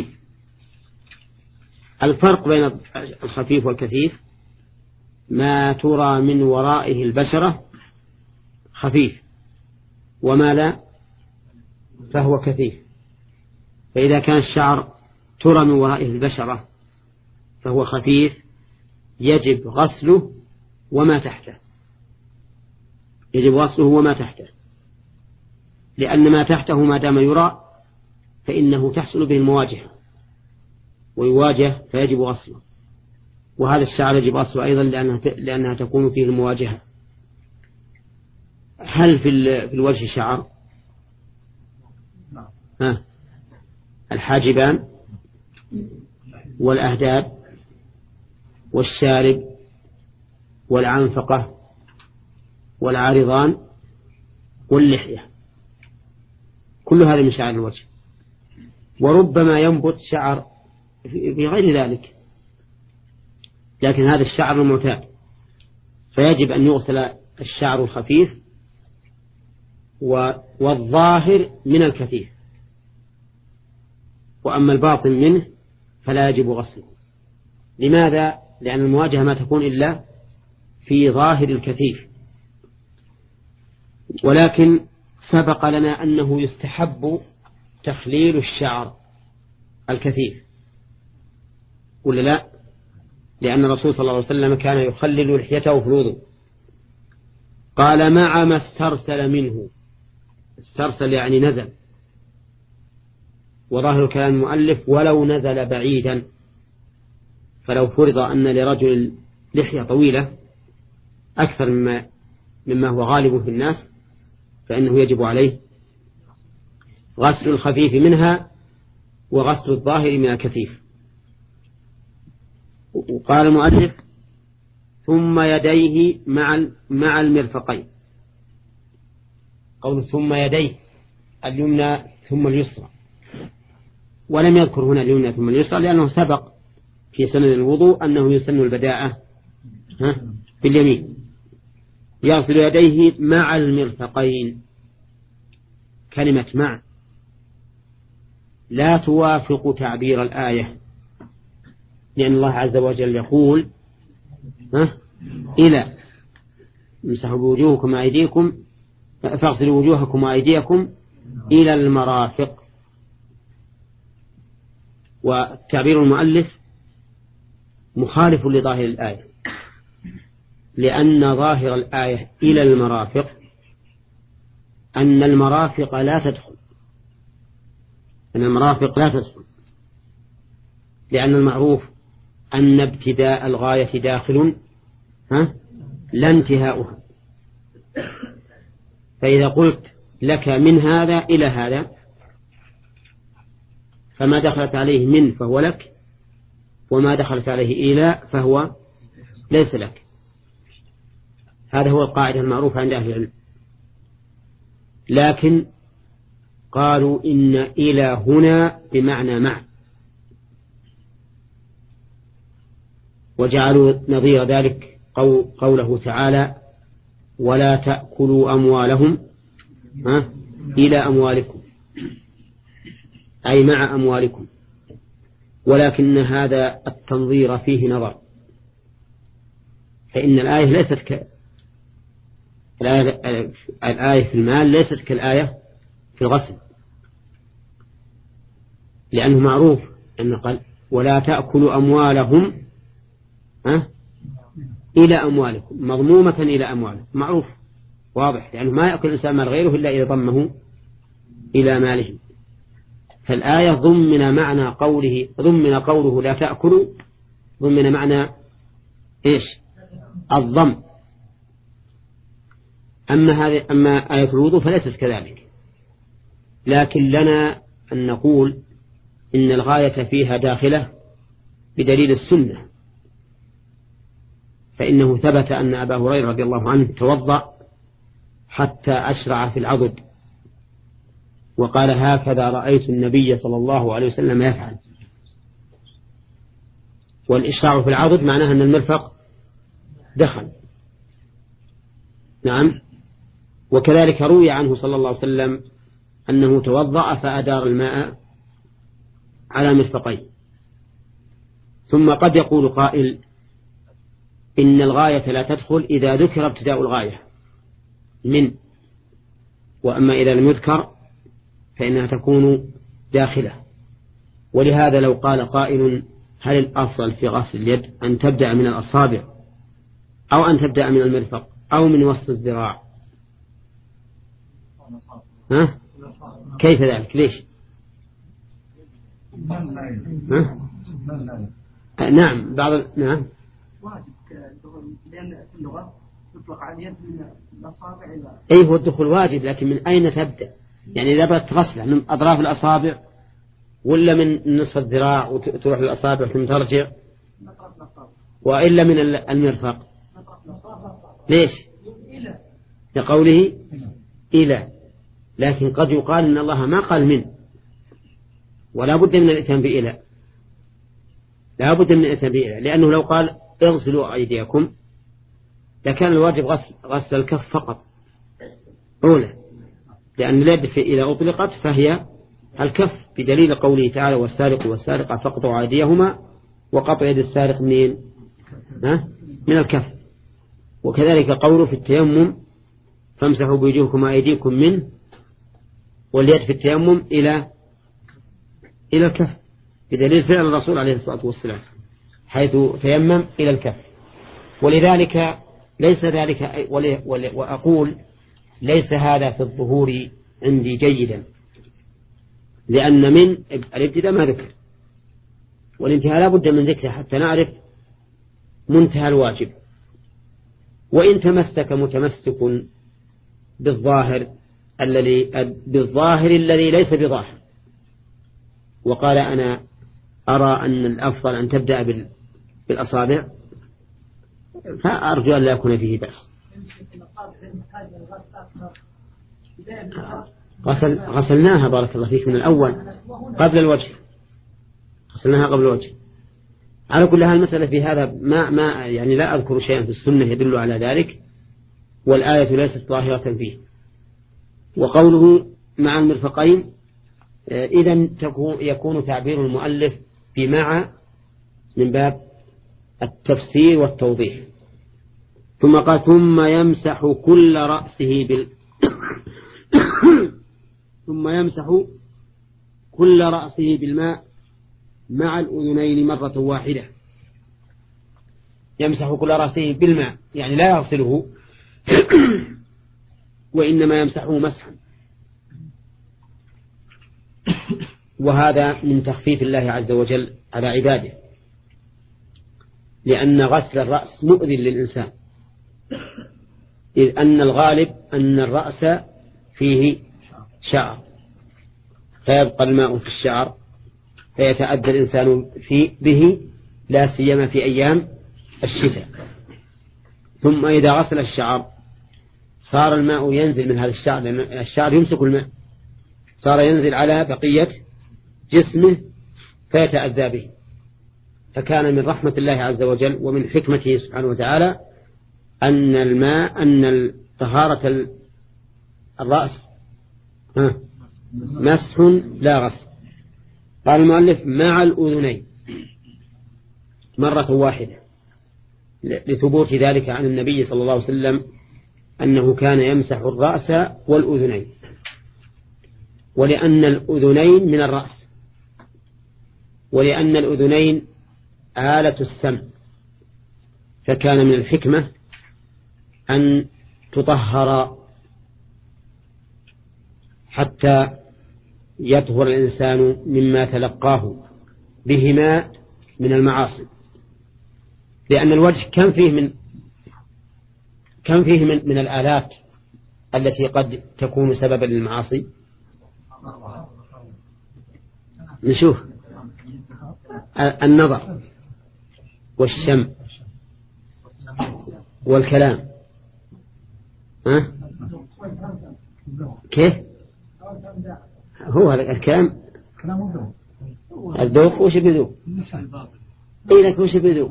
الفرق بين الخفيف والكثيف ما ترى من ورائه البشرة خفيف، وما لا فهو كثيف. فإذا كان الشعر ترى من ورائه البشرة فهو خفيف يجب غسله وما تحته، يجب غسله وما تحته. لأن ما تحته ما دام يرى فإنه تحصل به المواجهة ويواجه فيجب غسله، وهذا الشعر يجب غسله أيضا لأنها, لأنها تكون فيه المواجهة. هل في الوجه شعر؟ ها الحاجبان والأهداب والشارب والعنفقة والعارضان واللحية، كل هذا من شعر الوجه. وربما ينبت شعر في غير ذلك، لكن هذا الشعر المعتاد، فيجب أن يغسل الشعر الخفيف والظاهر من الكثيف، وأما الباطن منه فلا يجب غسله. لماذا؟ لأن المواجهة ما تكون إلا في ظاهر الكثيف. ولكن سبق لنا أنه يستحب تخليل الشعر الكثيف ولا لا؟ لأن الرسول صلى الله عليه وسلم كان يخلل لحيته في الوضوء، قال مع ما استرسل منه. استرسل يعني نزل، وظاهر كلام المؤلف ولو نزل بعيدا، فلو فرض أن لرجل لحية طويلة أكثر مما, مما هو غالب في الناس فإنه يجب عليه غسل الخفيف منها وغسل الظاهر من الكثيف. وقال المؤلف ثم يديه مع مع المرفقين. قول ثم يديه اليمنى ثم اليسرى، ولم يذكر هنا اليمنى ثم اليسرى لأنه سبق في سنن الوضوء أنه يسن البداءة باليمين. يغسل يديه مع المرفقين. كلمة مع لا توافق تعبير الآية، لأن الله عز وجل يقول ها إلى امسحوا بوجوهكم وأيديكم فاغسلوا وجوهكم وأيديكم إلى المرافق. وتعبير المؤلف مخالف لظاهر الآية، لأن ظاهر الآية إلى المرافق أن المرافق لا تدخل، أن المرافق لا تدخل، لأن المعروف أن ابتداء الغاية داخل ها لا انتهاؤها. فإذا قلت لك من هذا إلى هذا فما دخلت عليه من فهو لك، وما دخلت عليه إلى فهو ليس لك. هذا هو القاعدة المعروفة عند أهل العلم. لكن قالوا إن إلى هنا بمعنى مع، وجعلوا نظير ذلك قوله تعالى ولا تأكلوا أموالهم ها إلى أموالكم، أي مع أموالكم. ولكن هذا التنظير فيه نظر، فإن الآية ليست ك الآية, الآية في المال ليست كالآية في الغسل، لأنه معروف أن قال ولا تأكلوا أموالهم ها إلى أموالكم، مضمومة إلى أموالهم، معروف واضح، لأنه ما يأكل الإنسان مال غيره إلا إذا ضمه إلى ماله. فالآية ضمن معنى قوله ضمن قوله لا تأكلوا ضمن معنى إيش الضم. أما هذه أما آية الوضوء فليست كذلك، لكن لنا أن نقول إن الغاية فيها داخلة بدليل السنة، فإنه ثبت أن أبا هريرة رضي الله عنه توضأ حتى أشرع في العضد، وقال هكذا رأيت النبي صلى الله عليه وسلم يفعل. والإشراع في العضد معناه أن المرفق دخل. نعم. وكذلك روي عنه صلى الله عليه وسلم أنه توضأ فأدار الماء على مرفقيه. ثم قد يقول قائل إن الغاية لا تدخل إذا ذكر ابتداء الغاية من، وأما إذا لم يذكر فإنها تكون داخلة. ولهذا لو قال قائل هل الأفضل في غسل اليد أن تبدأ من الأصابع أو أن تبدأ من المرفق أو من وسط الذراع؟ ها؟ كيف ذلك؟ ليش؟ ها؟ نعم بعض نعم واجب لأن في اللغة تطلق على اليد من الأصابع إلى أي هو الدخول واجب، لكن من أين تبدأ؟ يعني إذا بدأت تغسله من أطراف الأصابع ولا من نصف الذراع وتروح للأصابع ثم ترجع، وإلا من المرفق؟ ليش؟ لقوله إلى، لكن قد يقال إن الله ما قال من، ولا بد من الإتيان بإلى، لا بد من الإتيان بإلى، لأنه لو قال اغسلوا أيديكم لكان الواجب غسل, غسل الكف فقط أولى، لأن اليد إذا أطلقت فهي الكف، بدليل قوله تعالى والسارق والسارقة فاقطعوا أيديهما، وقطع يد السارق من من الكف. وكذلك قوله في التيمم فامسحوا بوجوهكم وأيديكم منه، واليد في التيمم إلى إلى الكف، بدليل فعل الرسول عليه الصلاة والسلام حيث تيمم إلى الكف. ولذلك ليس ذلك، وأقول ليس هذا في الظهور عندي جيدا، لأن من الابتداء ما ذكر، والانتهاء لا بد من ذكره حتى نعرف منتهى الواجب. وإن تمسك متمسك بالظاهر الذي بالظاهر الذي ليس بظاهر وقال أنا أرى أن الأفضل أن تبدأ بالأصابع، فأرجو أن لا يكون فيه بأس. غسل غسلناها بارك الله فيك من الأول قبل الوجه، غسلناها قبل الوجه. على كل حال المسألة في هذا ما ما يعني لا أذكر شيئا في السنة يدل على ذلك، والآية ليست ظاهرة فيه. وقوله مع المرفقين إذن يكون تعبير المؤلف بمع من باب التفسير والتوضيح. ثم قال ثم يمسح كل رأسه بال ثم يمسح كل رأسه بالماء مع الأذنين مرة واحدة. يمسح كل رأسه بالماء يعني لا يغسله وإنما يمسحه مسحا، وهذا من تخفيف الله عز وجل على عباده، لأن غسل الرأس مؤذن للإنسان، إذ أن الغالب أن الرأس فيه شعر فيبقى الماء في الشعر فيتأذى الإنسان فيه به، لا سيما في أيام الشتاء. ثم إذا غسل الشعر صار الماء ينزل من هذا الشعر، لأن الشعر يمسك الماء، صار ينزل على بقية جسمه فيتأذى به. فكان من رحمة الله عز وجل ومن حكمته سبحانه وتعالى أن الماء أن طهارة الرأس مسح لا غسل. قال المؤلف مع الأذنين مرة واحدة، لثبوت ذلك عن النبي صلى الله عليه وسلم أنه كان يمسح الرأس والأذنين، ولأن الأذنين من الرأس، ولأن الأذنين آلة السمع، فكان من الحكمة أن تطهر حتى يطهر الإنسان مما تلقاه بهما من المعاصي، لأن الوجه كم فيه من كم فيه من, من الآلات التي قد تكون سببا للمعاصي. نشوف النظر والشم والكلام. ها؟ كيف هو هذا الكلام؟ الذوق وش بذوق؟ إيه لك وش بذوق؟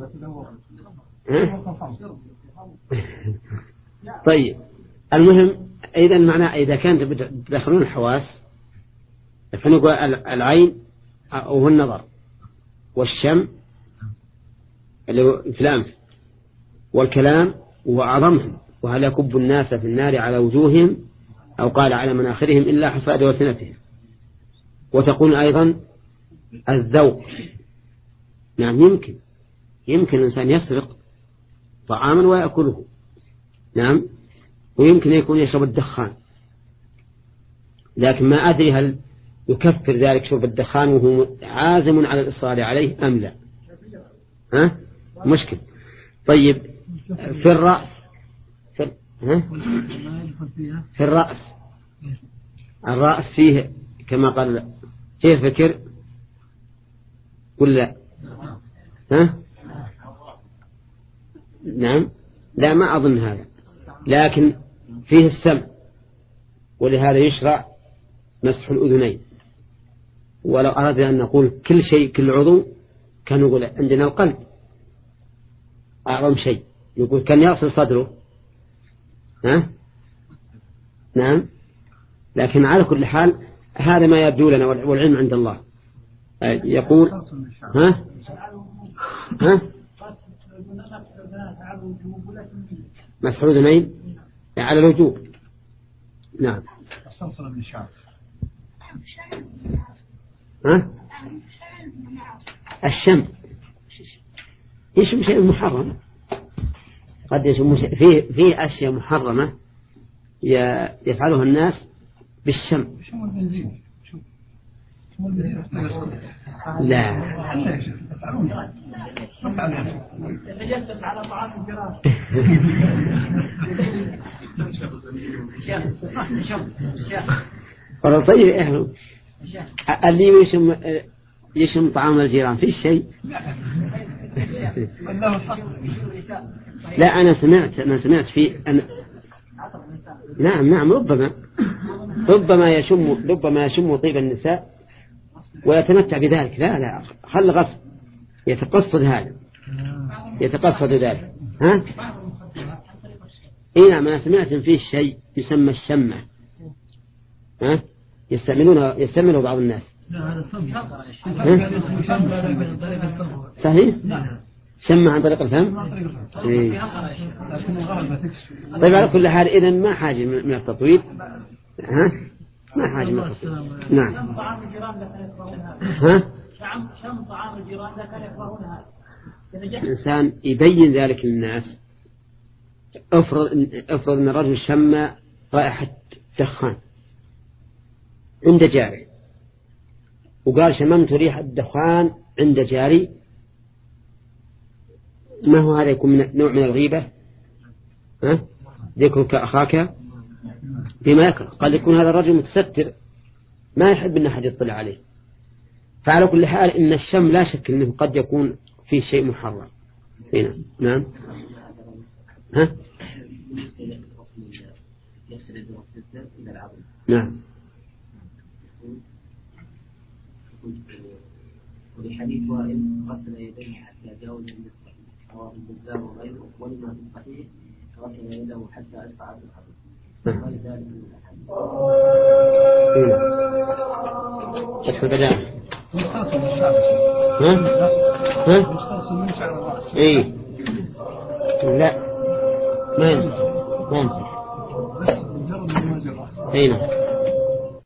طيب المهم إذا معنى إذا كانت تدخلون الحواس فنقول العين وهو النظر والشم اللي هو في الأنف والكلام وأعظمهم، وهل يكب الناس في النار على وجوههم أو قال على مناخرهم إلا حصائد ألسنتهم. وتقول أيضا الذوق، نعم يمكن يمكن الإنسان يسرق طعاما ويأكله، نعم، ويمكن يكون يشرب الدخان، لكن ما أدري هل يكفر ذلك شرب الدخان وهو عازم على الإصرار عليه أم لا. ها؟ مشكل. طيب في الرأس في, ها؟ في الرأس الرأس فيه كما قال فيه فكر ولا ها؟ نعم لا ما أظن هذا، لكن فيه السمع، ولهذا يشرع مسح الأذنين. ولو أردنا أن نقول كل شيء كل عضو كان نقول عندنا القلب أعظم شيء، يقول كان يغسل صدره. ها؟ نعم. لكن على كل حال هذا ما يبدو لنا والعلم عند الله. يقول ها ها مسح الأذنين على الوجوب. نعم. ها الشم يشم شيء محرم، قد يشم شيء فيه فيه أشياء محرمة يفعلها الناس بالشم. لا يتجسس على طعام الجيران. طيب إحنا اللي يشم يشم طعام الجيران في شيء. لا أنا سمعت أنا سمعت في أنا نعم نعم ربما ربما يشم ربما يشم طيب النساء ويتمتع بذلك. لا لا خل غصب يتقصد هذا يتقصد ذلك. ها إيه نعم أنا سمعت فيه شيء يسمى الشمة. ها يستعملونه يستعمله بعض الناس. صحيح شمة عن طريق الفم. إيه. طيب على كل حال إذن ما حاجة من التطويل. ها ما حاجة من التطويل. نعم. ها شم طعام الجيران لا كان يكرهونها. الإنسان يبين ذلك للناس. أفرض أفرض أن الرجل شم رائحة دخان عند جاري وقال شممت ريحة الدخان عند جاري، ما هو هذا يكون من نوع من الغيبة؟ ها ذكرك أخاك بما يكره. قد يكون هذا الرجل متستر ما يحب أن أحد يطلع عليه. فعلى كل حال إن الشم لا شك أنه قد يكون فيه شيء محرم. هنا نعم. ها نعم. ولحديث وائل غسل يديه حتى جاوز المسح رواه البزار وغيره، ولما في الصحيح غسل يده حتى أشفع في الحديث ولذلك من الأحاديث. فتح البداية. ها ها إيه لا ما ينفع ما ينفع. هنا